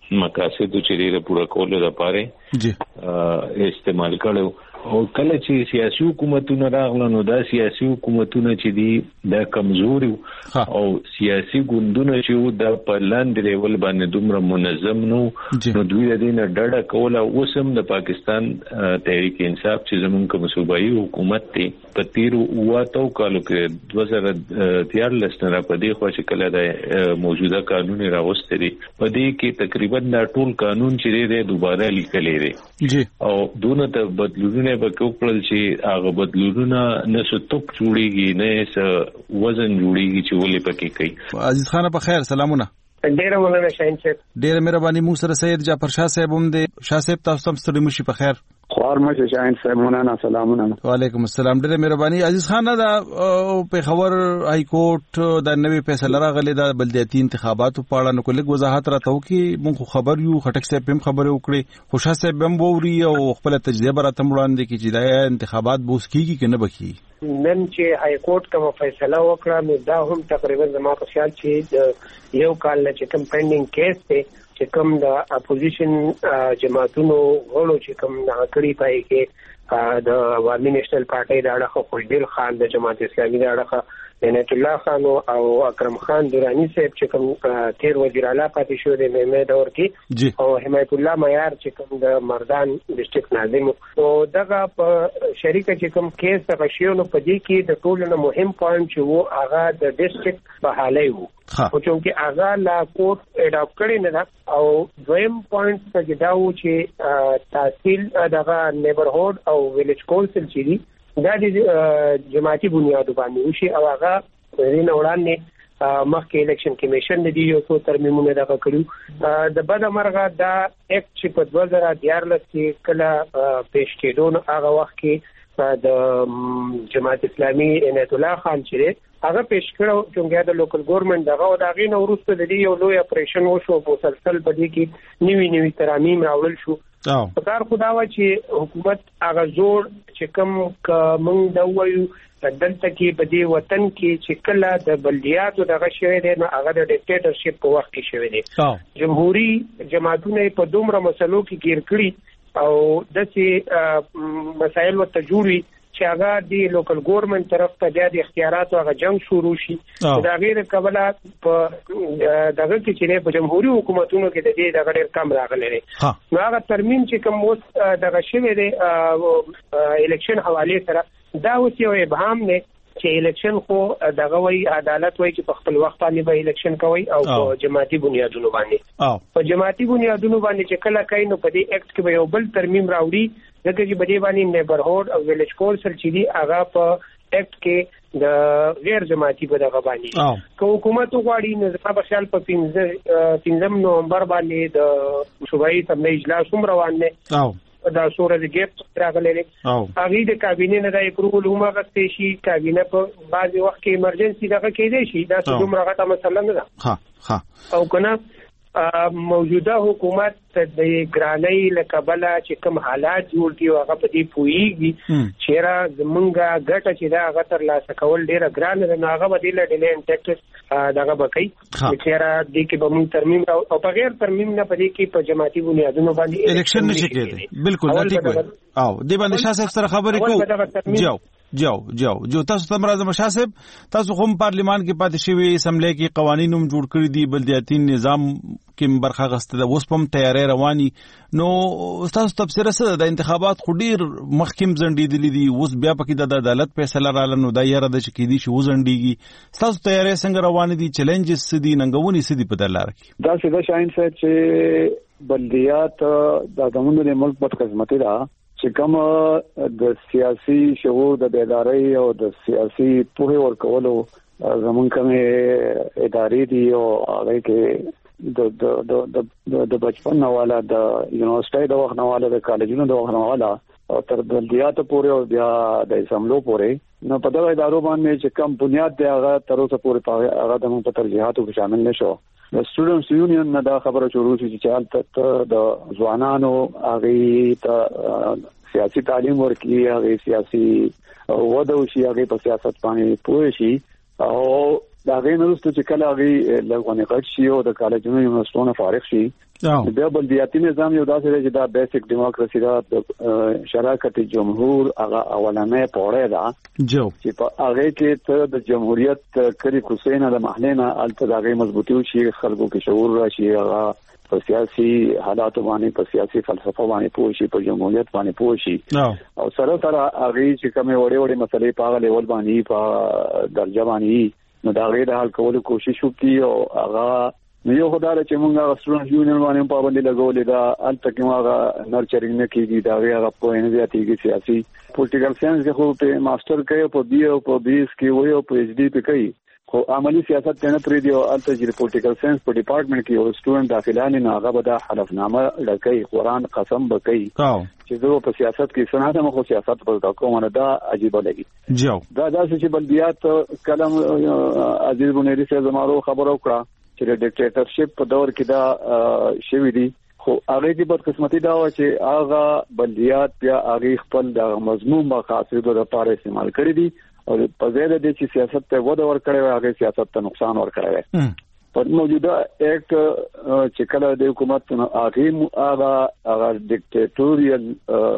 مقاصد چې د پوره کولو لپاره استعمال کړي او کله چې سیاسي حکومتونه راغله نو دا سیاسي حکومتونه چې دي دا کمزوري او سیاسي ګوندونه چې دا په لاندې لیول باندې دومره منظم نو نو دوی د دې نه ډډه کوله اوسم د پاکستان تحریک انصاف چې زمونږ کوم صوبایي حکومت دی په تیرو واتو کالو کې دوه زره دیارلس نه په دې خو چې کله د موجوده قانون راوستي دي په دې کې تقریبا دا ټول قانون چې دی دوباره لیکلې دي او دونه ته بدلون به کوکل چې هغه بدلونونه نه ستوک جوړیږي نه س وزن جوړیږي چې ولې پکې کوي. عزیز خان په خیر سلامونه. ډیره مننه شاهین صاحب. ډیره مهرباني مو سره سید جعفر شاه صاحب هم دی. شاه صاحب تاسو هم ستړي مشي په خیر. خوار مشه شاهین صاحب مننه سلامونه. وعلیکم السلام. ډیره مهرباني. عزیز خان دا په خبر های کورټ دا نوې فیصله راغله د بلدیاتي انتخاباتو په اړه نو کلیک وضاحت راته وکي مونږ خبر یو خټک صاحب هم خبره وکړي خو شاه صاحب هم ووري او خپل تجربه راته وړاندې کی چې دا انتخابات بوس کیږي کنه بکی. نن چې های کورټ کوم فیصله وکړه نو دا هم تقریبا زما په خیال چې یو کال چې کوم پینډینګ کیس ته چې کوم د اپوزیشن جماعتونو غړو چې کوم ناکړی پای کې د عوامي نېشنل پارټي د اړخه خوشدل خان د جماعت اسلامي د اړخه عنایت الله خان او اکرم خان درانی صاحب چې کوم تیر وزیر اعلی پاتې شو د مېمه دور کې او حمایت الله معیار چې کوم د مردان ډیسټریکټ ناظم او دغه په شریکه چې کوم کیس د غشیونو په دې کې د ټولو نه مهم پوینټ چې وو هغه د ډیسټریکټ بحالي وو او چې هغه لا کوټ اډاپټ کړی نه او دویم پوینټ څه دا وو چې تحصیل دغه نیبرهود او ویلیج کونسل چې دا د جماعتي بنیادو باندې وشي او هغه رینه وړاندې مخکې الیکشن کمیشن د دې یو څو ترمیمونه دغه کړو د بد مرغه دا اکټ چې په دوه زره دیارلس کې کله پیش کېدو نو هغه وخت کې د جماعت اسلامي عنایت الله خان چې هغه پیش کړو چې د لوکل ګورنمنت دغه او دغه نو وروسته د دې یو لوی اپریشن وشو په مسلسل بدی کې نیوی نیوی ترامیم راوړل شو. په کار خدا وا چې حکومت هغه زور چې کوم کوم د وایو دلته کې په دې وطن کې چې کله د بلدیاتو دغه شوی دی نو هغه د ډیکټیټرشپ په وخت کې شوی دی. جمهوریت جماعتونه په دومره مسلو کې گیر کړی او داسې مسایل ورته جوړي چې هغه د لوکل ګورنمنت طرف ته د اختیاراتو هغه جنگ شروع شي. دا غیر قبله په دغه کې چې په جمهوریت حکومتونو کې د دې دغه ډېر کم راغلی دی. نو هغه ترمیم چې کوم اوس دغه شوی دی الیکشن حواله سره دا اوس یو ابهام نه چې الیکشن خو دغه وی عدالت وای چې په خپل وخت باندې به الیکشن کوي او په جماعتي بنیادونو باندې په جماعتي بنیادونو باندې چې کله کای نو په دې اکټ کې به یو بل ترمیم راوړي دغه چې بده باندې نیبرهود او ویلیج کونسل چې دی هغه په اکټ کې د غیر جماعتي په دغه باندې کو حکومت غواړي نو د خپل په پنځم نومبر باندې د صوبایي تمنې اجلاس هم روان دی دا سوره د ګیپ راغلي دي هغه د کابینې نه د اپروول هم غوښتي شي. کابینه په بعضي وخت کې ایمرجنسي دغه کېدې شي دا څه دومره غټه مسله نه ده. ها ها او کنه موجوده حکومت د ګرانۍ لکبله چې کوم حالات جوړ دي هغه په دې پويږي چې را زمونږه ګټه چې دا هغه تر لاسه کول ډیره ګران ده. نو هغه بدیل ډیلې ان ټیکس دغه بکی چې را دې کې به مون ترمیم او په غیر ترمیم نه پدې کې په جماعتي بنیادونو باندې الیکشن نشي کېدی. بالکل دا ټیک وای او دې باندې شاه صاحب سره خبرې کوو. جاو جاو جاو جو تاسو تم راځم شاه صاحب تاسو هم پارلیمان کې پاتې شوی اسمبلی کې قوانین هم جوړ کړی دي بلدیاتي نظام کې برخه غسته د اوس پم تیاری رواني. نو تاسو تفسیر سره د انتخابات خو ډیر مخکیم زنډېدلې دي اوس بیا پکې د عدالت فیصله رااله نو دا یاره د چې کېدی شي وزنډيږي. تاسو تیاری څنګه روان دي چیلنجز سدي ننګونی سدي په دلار کې دا سیده شاین صاحب چې بلدیات د زمونږ د ملک په خدمت را چې کوم د سیاسي شعور د بیداری او د سیاسي پوهه ورکولو زمونږ کومه ادارې دي او هغه کې د د د د بچپن نواله د یونیورسيټي د وخت نواله د کالجونو د وخت نواله او تر بلدیات پورې او بیا د اسمبلو پورې نو په دغه ادارو باندې چې کوم بنیاد دی هغه تر اوسه پورې هغه د موږ په ترجیحاتو کې شامل نشو. د سټوډنټس یونین نه دا خبره شروع شي چې چالت د ځوانانو هغه ته سیاسي تعلیم ورکړي هغه سیاسي وده شي هغه په سیاست باندې پوه شي او دا غي نورسته چې کله هغه لږونه غټ شي او د کالجونو یونیورسيټونو فارغ شي بیا بلدیاتي نظام یو داسې دی چې دا بیسیک دیموکراسي دا د شراکت جمهور هغه اولنې پوره ده جو چې په هغه کې ته د جمهوریت کری کوسینه د محلینه الته دا غي مضبوطی شي خلکو کې شعور راشي هغه په سیاسي حالات باندې په سیاسي فلسفه باندې پوه شي په جمهوریت باندې پوه شي او سره سره هغه چې کومه وړي وړي مسلې په هغه لیول باندې په درجه باندې نو دا غي د حل کولو کوشش وکړي او هغه نو یو خدای چې موږ سټوډنټ یونین باندې په باندې لګولې دا الته کې هغه نرچرینګ نه کیږي دا غي هغه په ان زیاتېږي سیاسي پولیټیکل ساينس خو په ماستر کوي په بي او په بي اس کې وي او په ایچ ډي په کوي خو عملی سیاست ته نه پری دی او الته چې پولیټیکل ساينس په ډپارټمنټ کې یو سټوډنټ داخلانه نه هغه به د حلفنامه لکې قرآن قسم بکې چې زه په سیاست کې سناده مخ سیاست په کومه نه دا عجیب لګي جو دا داسې چې بلدیات کلم عزیز بنيري سے زمارو خبرو کړه چې د ډیکټیټرشپ په دور کې دا شوی دی خو هغه کې بدقسمتي دا و چې هغه بلدیات بیا هغه خپل د مضمون مقاصد لپاره استعمال کړی دي او په ځای د چې سیاست ته وده ورکړي هغه سیاست ته نقصان ورکړي په موجوده اکټ چې کله د حکومت هغه هغه هغه ډیکټیټوریل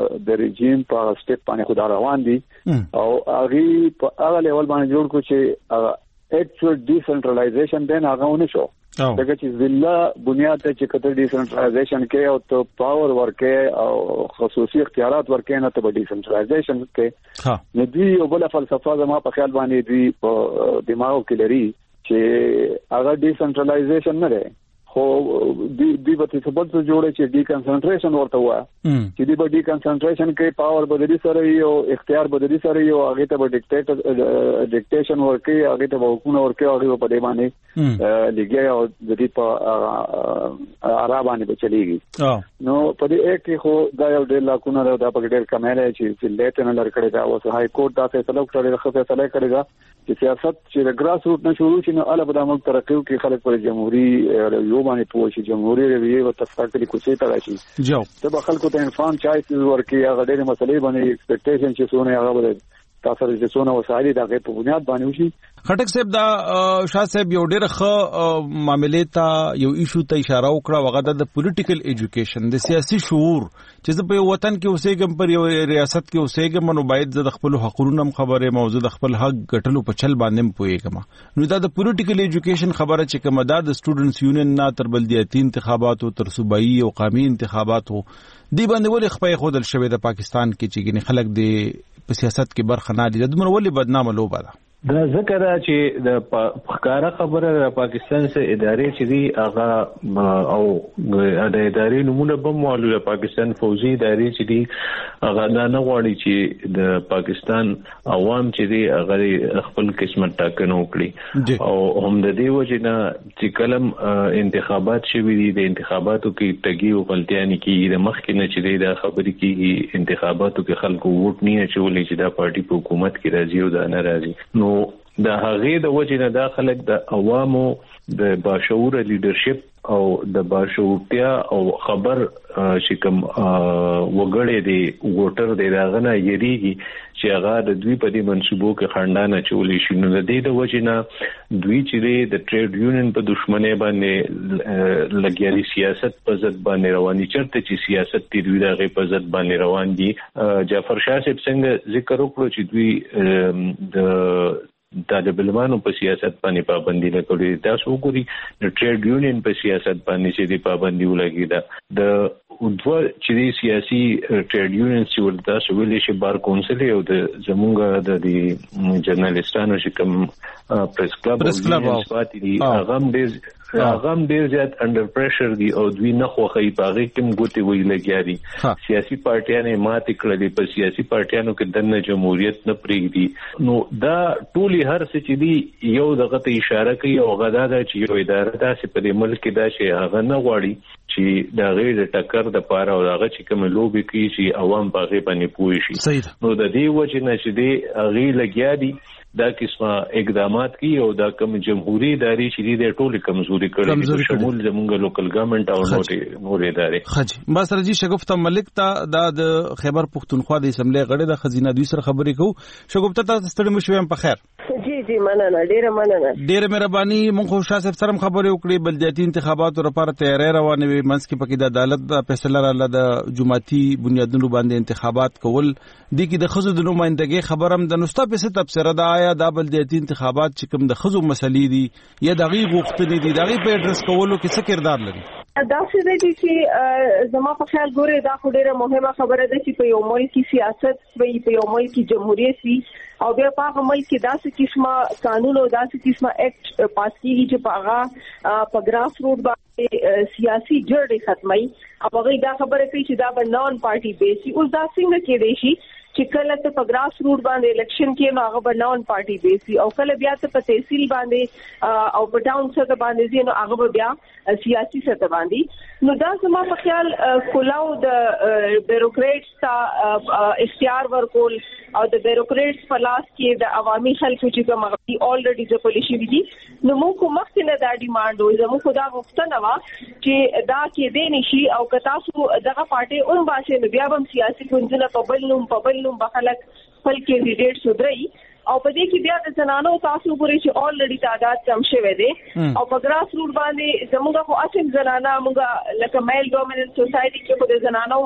د رژیم په سټیپ باندې خدای روان دي او هغه په هغه لیول باندې جوړ کو چې actual decentralization then هغه ونه شو دغه چې ضلع بنیاد ته چې کتر decentralization کې او ته پاور ورکې او خصوصي اختیارات ورکې نه ته decentralization کې نو دوی یو بل فلسفه زما په خیال باندې دوی په دماغ کې لري چې هغه decentralization نه ده خو دی به څه بل څه جوړه چې ډي کنسنټریشن ورته وایي چې دی به ډي کنسنټریشن کې پاور بدلی سره یو اختیار بدلی سره یو هغه ته به ډیکټیټر ډیکټیشن ورکي هغه ته به حکومت ورکي هغه په دې باندې لګي او د دې په عرب باندې به چلیږي نو په دې کې خو دا یو ډېر لاکونه دا په ډېر کماله چې لیټن لرکړي دا اوس هاي کورټ دا فیصله کړی راخه فیصله کړی دا چې سیاست چې ګراس روټ نه شروع شي نو اله به د ملک ترقیو کې خلک پر جمهوریت یو باندې پوه شي جمهوریت رویه او تفاقلی کوڅه ته راشي جو ته به خلکو ته انفان چایس ورکي هغه ډېر مسلې باندې ایکسپیکټیشن چې سونه هغه به تاسو د سونه وسایل دغه په بنیاد باندې وشي. خټک صاحب دا شاه صاحب یو ډېر ښه معاملې ته یو ایشو ته اشاره وکړه هغه د پولیټیکل ایجوکیشن د سیاسي شعور چې په وطن کې اوسېږم پر یو ریاست کې اوسېږم نو باید د خپل حقوقو خبره موضوع د خپل حق ګټلو په چل باندې پوهېږم نو دا د پولیټیکل ایجوکیشن خبره چې کومه دا د سټوډنټس یونین نه تر بلدیاتي انتخاباتو تر صوبایي او قومي انتخاباتو دی باندې ولې خپې خودل شوی د پاکستان کې چې ګنې خلک د په سیاست کې برخه نه دي د دومره ولې بدنامه لوبه ده دا ذکر چې د ښکارا خبره د پاکستان سره ادارې چې دی هغه او د ادارې نمونه بم معلومه د پاکستان فوجي ادارې چې دی هغه نه غواړي چې د پاکستان عوام چې دی هغه خپل قسمت ټاکنه وکړي او هم د دې وجه نه چې کلم انتخابات شوي دي د انتخاباتو کې تګي او غلطیانې کې د مخ کې نه چې دی د خبرې کې انتخاباتو کې خلکو ووټ نه چولې چې دا پارټي په حکومت کې راځي او دا نه راځي نو د هغه د وجه نه دا خلک د عوامو د باشعور لیډرشپ او د باشعورتیا او خبر چې کوم وګړي دی ووټر دی راغنه یریږي چې هغه د دوی په دې منسوبو کې خندانه چولې شي نو د دې د وجه نه دوی چې د ټریډ یونین په دښمنۍ باندې لګیاري سیاست په ضد باندې رواني چرته چې سیاست دی دوی دغه په ضد باندې روان دي جعفر شاه صاحب څنګه ذکر وکړو چې دوی د طالبانو په سیاست باندې پابندي نه کوي تاسو وګورئ د ټریډ یونین په سیاست باندې چې د پابندي ولګي دا د دوه چې سیاسي ټریډ یونین چې ورته سویل شي بار کونسل او د زمونږ د جرنالستانو چې کوم پریس کلب پریس کلب هغه ډېر هغه ډېر زیات انډر پریشر دي او دوی نه خوخي پاغه کوم ګوتې وی لګیاري سیاسي پارټیانه ماته کړلې په سیاسي پارټیانو کې دنه جمهوریت نه پریږدي نو دا ټولي هر څه چې دی یو دغه ته اشاره کوي او غدا دا چې یو اداره داسې په دې ملک کې دا چې هغه نه غواړي چې دا غیر ټکر د پاره او هغه چې کوم لوبي کوي چې عوام پاغه باندې پوي شي نو د دې وجه نه چې دی هغه لګیا دي دا قسمه اقدامات کی او دا کوم جمهوریت ادارې چې د ټولو کمزوري کړي شمول زموږ لوکل ګورنمنت او نور ادارې خجی بس رجی شګفت ملک ته د خیبر پختونخوا د اسمبلی غړي د خزینه دوی سره خبرې کوو شګفت ته ستړي مشویم په خیر جی جی مننه ډیره مننه ډیره مهرباني مونږ خو شاه صاحب سره خبرې وکړې بلدیاتي انتخاباتو لپاره تیاری روانه وي منځ کې پکې د عدالت د فیصله رااله د جماعتي بنیادونو باندې انتخابات کول دي کې د خزو د نمائندګۍ خبرم د نوستا په ست تبصره دا آیا د بلدیاتي انتخابات چې کوم د خزو مسلې دي یا دغه غوښتنې دي دغه په اډرس کولو کې څه کردار لري دا څه دي چې زما په خیال ګوره دا خو ډیره مهمه خبره ده چې په یو ملک کې سیاست وي په یو ملک کې جمهوریت وي او بیا په هغه ملک کې داسې قسمه قانون او داسې قسمه اکټ پاس کیږي چې په هغه په ګراس روټ باندې سیاسي جړې ختمي او هغه دا خبره کوي چې دا به نان پارټي بیسي اوس دا څنګه کېدای شي چې کله ته په ګراس روټ باندې الیکشن کې نو هغه به نان پارټي بیسي او کله بیا ته په تحصیل باندې او په ټاون سطح باندې ځي نو هغه به بیا سیاسي سطح باندې نو دا زما په خیال کلاو د بیروکریټس ته اختیار ورکول او د بیروکریټس په لاس کې د عوامي خلکو چې کوم غوړي الریډي ځپل شي دي نو موږ کوم مخکې نه دا ډیماند وي زموږ خدا غوښتنه وا چې دا کې دی نشي او که تاسو دغه پارټي اون باسه نو بیا هم سیاسي ګوندونه په بل نوم په بل نوم بخلک خپل کینډیډیټ سودري او په دې کې بیا د زنانو تاسو ګورئ چې الریډي تعداد کم شوی دی او په ګراس روټ باندې زموږ خو اصل زنانه موږ لکه میل ډومیننت سوسایټي کې په زنانو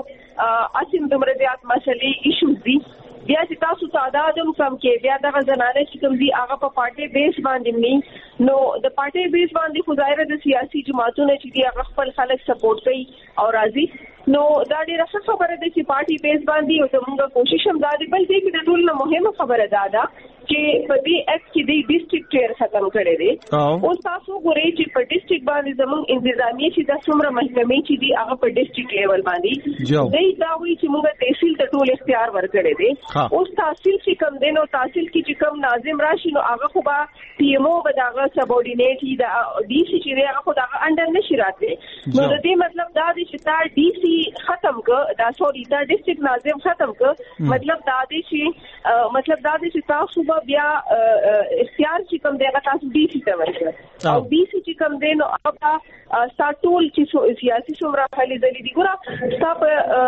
اصل دمر زیات مسلې ایشوز دي بیا چې تاسو تعداد هم کم کې بیا دغه زنانه چې کوم دي هغه په پارټي بیس باندې نه نو د پارټي بیس باندې خو ظاهر د سیاسي جماعتونو چې دي هغه خپل خلک سپورټ کوي او راضي نو دا ډیره ښه خبره ده چې پارټي بیس باندې او زموږ کوشش هم دا دی بل دې کې د ټول نه مهمه خبره ده دا چې په دې اکټ کې د ډیسټریکټ چیر ختم کړی دی او تاسو ګورئ چې په ډیسټریکټ باندې زموږ انتظامی چې د څومره محکمې چې دی هغه په ډیسټریکټ لیول باندې دی دا وی چې موږ تحصیل ته ټول اختیار ورکړی دی اوس تحصیل چې کوم دی نو تحصیل کې چې کوم ناظم راشي نو هغه خو به پی ایم او به دغه سبورډینیټ دی د ډي سي چې دی هغه خو دغه انډر نشي راځي نو د دې مطلب دا دی چې تا ډي سي ختم کړ دا سوري دا ډیسټریکټ ناظم ختم کړ مطلب دا دی چې مطلب دا دی چې تاسو به بیا اختیار چې کوم دی هغه تاسو ډي سي ته ورکړئ او ډي سي چې کوم دی نو هغه ساتول چې سیاسي څومره خالي دلی دی ګوره تاسو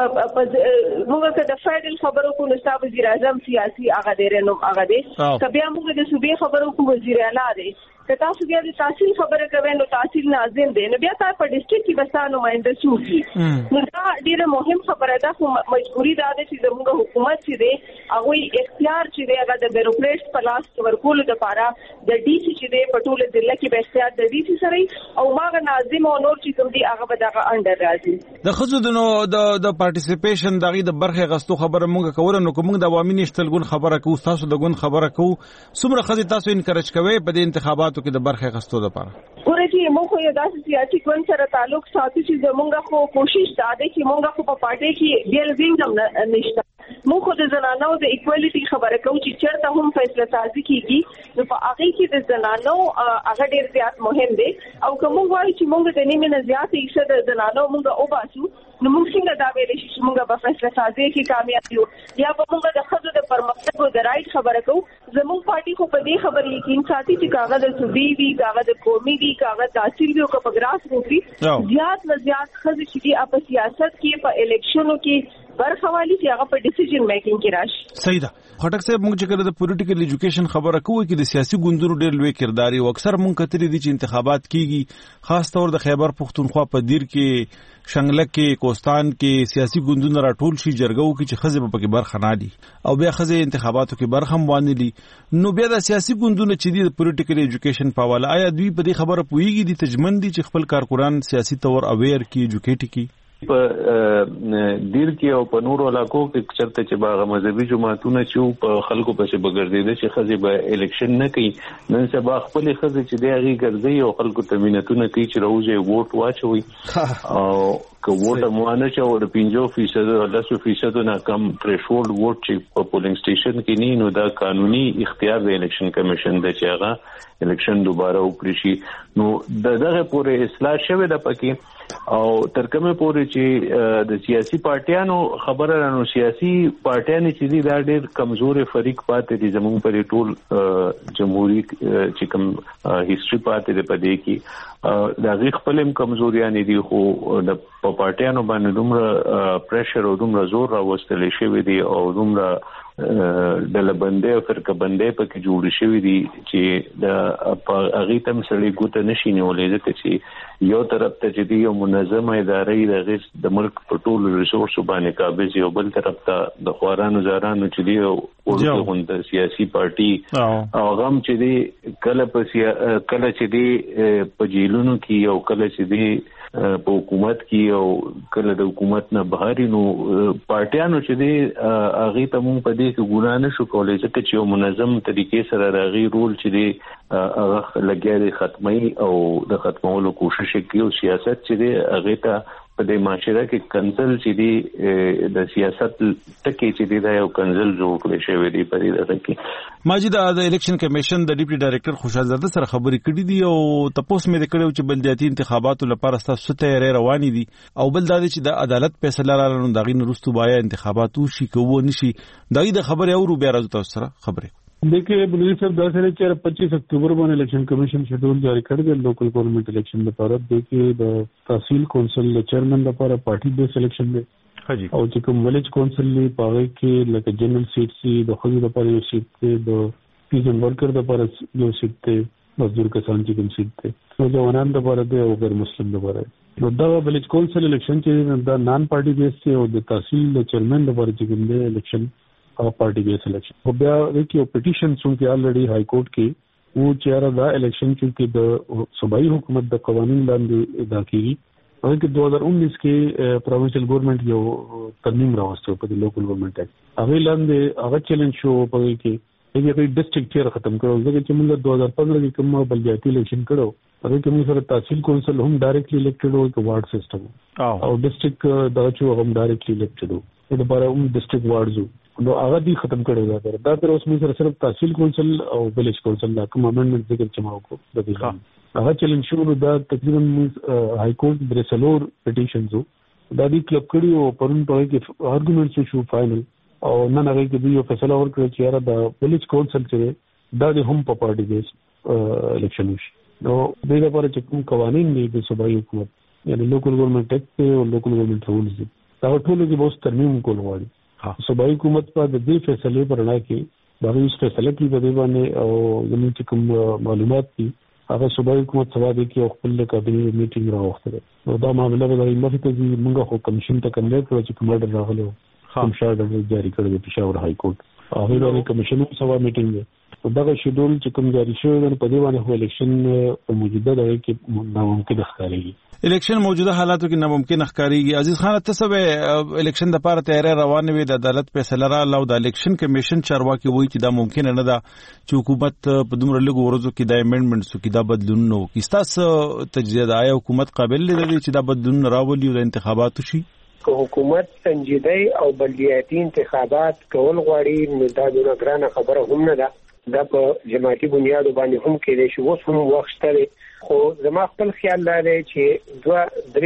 موږ ته د فیډرل خبرو کو نو تاسو وزیر اعظم سیاسي هغه دی نو هغه دی کبه موږ د صوبې خبرو کو وزیر اعلی دی که تاسو بیا د تحصیل خبره کوئ نو تحصیل ناظم دی نو بیا تاسو په ډیسټریکټ کې بسا نمائنده شوږي نو دا ډیره مهم خبره ده خو مجبوری ده چې زموږ حکومت چې دی هغه اختیار چې دی هغه د بیروکریټس په لاس ورکول لپاره د ډي سي چې دی په ټوله ضلع کې به اختیار د ډي سي سره او ماغه ناظم او نور چې کوم دی هغه به دغه انډر راځي د خزو د نو د پارټیسیپیشن دغه د برخه غستو خبره مونږ کوله نو کوم د عوامي نشټلګون خبره کوو تاسو د ګون خبره کوو څومره خزي تاسو انکرج کوي په د انتخاباتو کې د برخه غستو لپاره ورته موږ خو یو داسې سیاسي ګوند سره تعلق ساتو چې زمونږ خو کوشش دا ده چې موږ خو په پارټي کې بیل وینګم نشته موږ خو د زنانو د ایکوالټي خبره کوو چې چرته هم فیصله سازي کیږي نو په هغه کې د زنانو هغه ډیر زیات مهم دی او کوم وایي چې موږ د نیمه نه زیات حصہ د زنانو موږ او باسو نو موږ څنګه دا ویل شي چې موږ په فیصله سازي کې کامیاب یو یا په موږ د خځو د پرمختګ او د رائټ خبره کوو زموږ پارټي خو په دې خبرې یقین ساتي چې کاغذ د صوبې وی کاغذ د قومي وی کاغذ تحصیل وی او په ګراس روټي زیات نه زیات خځې چې په سیاست کې په الیکشنونو کې برخوالي چې هغه په ډیسیژن میکینګ کې راشي صحیح ده خټک صاحب موږ چې کله د پولیټیکل ایجوکیشن خبره کوو کې د سیاسي ګوندونو ډېر لوی کرداري او اکثر مونږ کتري دي چې انتخابات کیږي خاص طور د خیبر پختونخوا په دیر کې شنګلک کې کوستان کې سیاسي ګوندونه راټول شي جرګو کې چې خزه په کې برخه نه دي او بیا خزه انتخاباتو کې برخه وانه دي نو بیا د سیاسي ګوندونو چې د پولیټیکل ایجوکیشن په حواله آیا دوی په دې خبره پويږي دي تجمن دي چې خپل کارکونان سیاسي تور اویر کی ایجوکیټ کی په دیر کې او په نورو علاقو کې چرته چې باغ مذهبي جماعتونه چې په خلکو پسې بغردیده چې خزي به الیکشن نه کوي نن سبا خپل خزي چې دی هغه ګرځي او خلکو ته مينتونه کوي چې روزه ووټ واچوي او که ووټ موانه چې او د پنځه فیصد او داسې فیصد نه کم تھریشولډ ووټ چې په پولینګ سټیشن کې نه نو دا قانوني اختیار د الیکشن کمیشن د چې هغه الیکشن دوباره وکړي شي نو دغه پورې اصلاح شوه د پکې او تر کومه پورې چې د سیاسي پارټیانو خبره رانو سیاسي پارټیان چې دي دا ډېر کمزوري فریق پاتې دي زموږ پر ټول جمهوریت چې کوم هیستوري پاتې ده په دې کې دا غي خپلم کمزوريان دي خو د پارټیانو باندې دومره پریشر او دومره زور راوستل شوی دی او دومره د لبندې او فرقه بندې په کې جوړ شوی دي چې د اغه تم سړي ګوت نشي نیولې ځکه چې یو طرف ته چې دی یو منظمه ادارې د غیر د ملک په ټولو ریسورس باندې قابض یو بل طرف ته د خوارانو زارانو چې دی او د سیاسي پارټي او غم چې دی کله په کله چې دی په جیلونو کې او کله چې دی په حکومت کې او کله د حکومت نه بهر نو پارټیانو چې دی اغه ته مونږ په دې کې ګنا نه شو کولای ځکه چې یو منظم طریقې سره راغی رول چې دی هغه لګیاري ختمي او د ختمولو کوشش کوي او سیاست چې دی هغه ته په دې معاشره کې کنزل چې دی د سیاست ټکی چې دی دا یو کنزل جوړ کړی شوی دی په دې ځکه کې ماجد د الیکشن کمیشن د ډیپټي ډایریکټر خوشحال زاده سره خبرې کړې دي او تاسو مې کړو چې بلدیاتي انتخاباتو لپاره ستاسو ته روانې دي او بل دا چې د عدالت فیصله لرلو دغې نورستو بایا انتخابات وشي کوو نشي دغې د خبرې او بیا راځو تاسو سره خبرې देखिए बुलंदी साहब दस है कि पच्चीस अक्टूबर को इलेक्शन कमीशन शेड्यूल जारी कर दिया लोकल गवर्नमेंट इलेक्शन लपारा देखिए तहसील काउंसिल चेयरमैन लपारा पार्टी बेस इलेक्शन में हाँ जी और जो विलेज काउंसिल ने पावे के लाइक जनरल सीट सी द खुद लपारा जो सीट थे द पीजन वर्कर लपारा जो सीट थे मजदूर किसान की कम सीट थे तो जो अनाम लपारा थे और गैर मुस्लिम लपारा तो दा विलेज काउंसिल इलेक्शन चाहिए दा नॉन पार्टी बेस से और तहसील चेयरमैन लपारा जो इलेक्शन पार्टी बेस इलेक्शन हो गया देखिए पिटीशन चूंकि ऑलरेडी हाई कोर्ट की वो चेहरा दा इलेक्शन चूंकि सूबाई हुकूमत द कवानीन लांदे अदा की और कि दो हज़ार उन्नीस के प्रोविंशियल गवर्नमेंट जो तरमीम रावस्ते पर लोकल गवर्नमेंट एक्ट अवे लांदे अगर चैलेंज शो पर कि هغه ډیسټریکټ چیر ختم کړو ځکه چې موږ دوه هزار پندرہ کې کوم بلدیاتي الیکشن کړو هغه کې موږ سره تحصیل کونسل هم ډایرکټلی الیکټډ وو په وارډ سیستم او ډیسټریکټ دا چې هم ډایرکټلی الیکټډ وو د لپاره هم ډیسټریکټ وارډز نو هغه دي ختم کړی دا دا تر اوسه موږ سره صرف تحصیل کونسل او ویلیج کونسل دا کوم امندمنت ذکر چې ما وکړو د دې هغه چیلنج شو دا تقریبا های کورټ برسلور پټیشنز دا دي کلب کړی او پرون په کې ارګومنټس شو فائنل او نن هغه کې دوی فیصله ورکړه چې یاره د ویلیج کونسل چې دا د هم په پارټي بیس الیکشن وشي نو د دې لپاره چې کوم قوانين دي د صوبایي حکومت یعنی لوکل ګورنمنت ایکټ او لوکل ګورنمنت رولز دي دا ټول کې به ترمیم کول غواړي صوبایي حکومت په دې فیصله پر نه کې دا هیڅ فیصله کې به باندې او زموږ چې کوم معلومات دي هغه صوبایي حکومت سبا دي کې خپل کابینه میټینګ راوخته نو دا معاملې به د مخې ته موږ خو کمیشن ته کنډکټ کړو چې کوم ډول راغلو کوم شاړه جاری کړی د پېښور های کورټ هغه د کمیشن سبا میټینګ دی دا شیډول چې کوم جاری شوی دی په دې باندې هو الیکشن په موجوده دی کې ناممکن ښکارېږي الیکشن موجوده حالاتو کې ناممکن ښکارېږي عزیز خان ته سبه الیکشن د لپاره تیاری روان وي د عدالت فیصله را لو د الیکشن کمیشن چارواکي وایي چې دا ممکن نه ده چې حکومت په دومره لږ ورځو کې د امندمنټس کې دا بدلون نو کیستاس تجزیه آیا حکومت قابل دی چې دا بدلون راولي او د انتخاباتو شي که حکومت سنجیدای او بلدیاتي انتخابات کول غواړي نو دا دونه ګرانه خبره هم نه ده دا په جماعتي بنیاد باندې هم کېدای شي اوس هم وخت شته خو زما خپل خیال لري چې دوه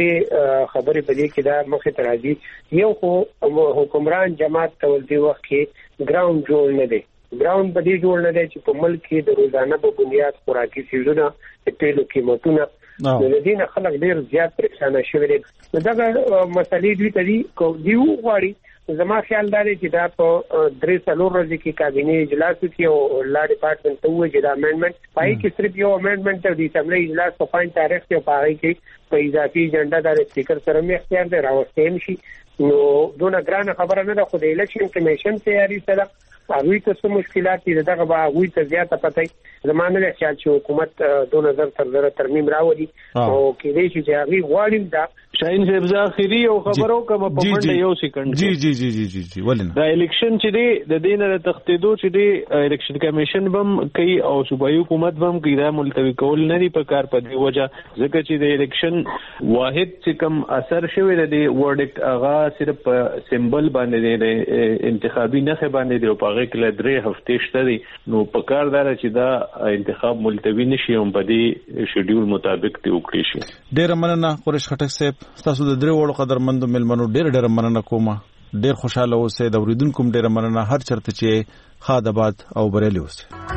درې خبرې په دې کې دا مخې ته راځي یو خو حکمران جماعت تول دی وخت کې ګراوند جوړ نه دی ګراوند په دې جوړ نه دی چې په ملک کې د روزانه په بنیاد خوراکي سیزونه د تیلو قیمتونه نو د دې نه خلک ډیر زیات پریشان شوي دي دا مسلې دوی ته دي کو دیو غواړي زما خیال دی چې دا په درې څلور ورځې کې کابینه اجلاس کې او لا ډپارټمنټ ته وایي چې دا امندمنت پای کې صرف یو امندمنت د اسمبلی اجلاس په پنځه تاریخ کې پای کې په اضافي اجنډا د سپیکر سره مې اختیار دی راوستیم شي نو دونه ګرانه خبره نه ده خو د الیکشن کمیشن تیاری سره هغوی ته څه مشکلات دي دغه به هغوی ته زیاته پته زما نه دی خیال چې حکومت دو نظر تر زره ترمیم راولي او کېدای شي چې هغوی غواړي دا شاهین صاحب زه اخري یو خبرو کوم په منډه یو سکند جی جی جی جی جی جی ولنه دا الیکشن چې دی د دینه د تختیدو چې دی الیکشن کمیشن بم کوي او صوبایي حکومت بم کوي دا ملتوي کول نه دی په کار په دی وجه ځکه چې د الیکشن واحد چې کم اثر شوی دی ورډکټ هغه صرف په سمبل باندې دی انتخابي نه باندې دی په هغه کې درې هفتې شته دي نو په کار دار چې دا انتخاب ملتوي نشي هم په دې شیډول مطابق دی وکړي شي ډیر مننه قریش خټک صاحب تاسو د درې وړو قدرمندو ملمنو ډیر ډیر مننه کوم ډیر خوشاله اوسئ د اوریدونکو ډیر مننه هر چرته چې خاد آباد او بریالي اوسئ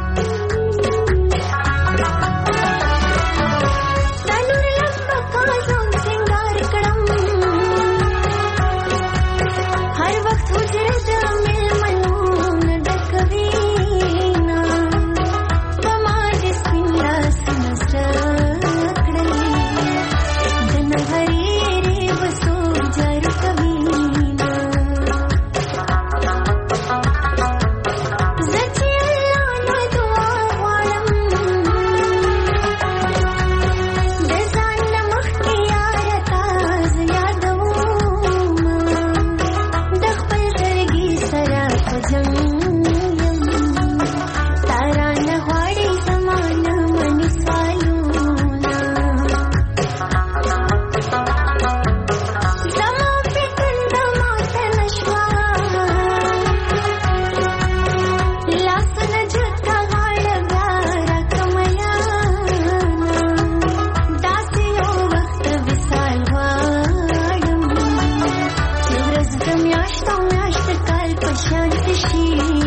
Shanti Shi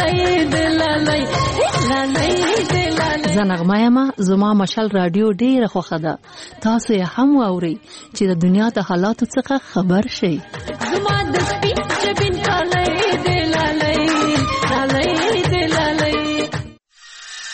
زنغمه یم زما مشال رادیو ډیره خوښه ده. تاسو یې هم واورئ چې د دنیا د حالاتو څخه خبر شئ. زما د سپین جبین کاله دې لاله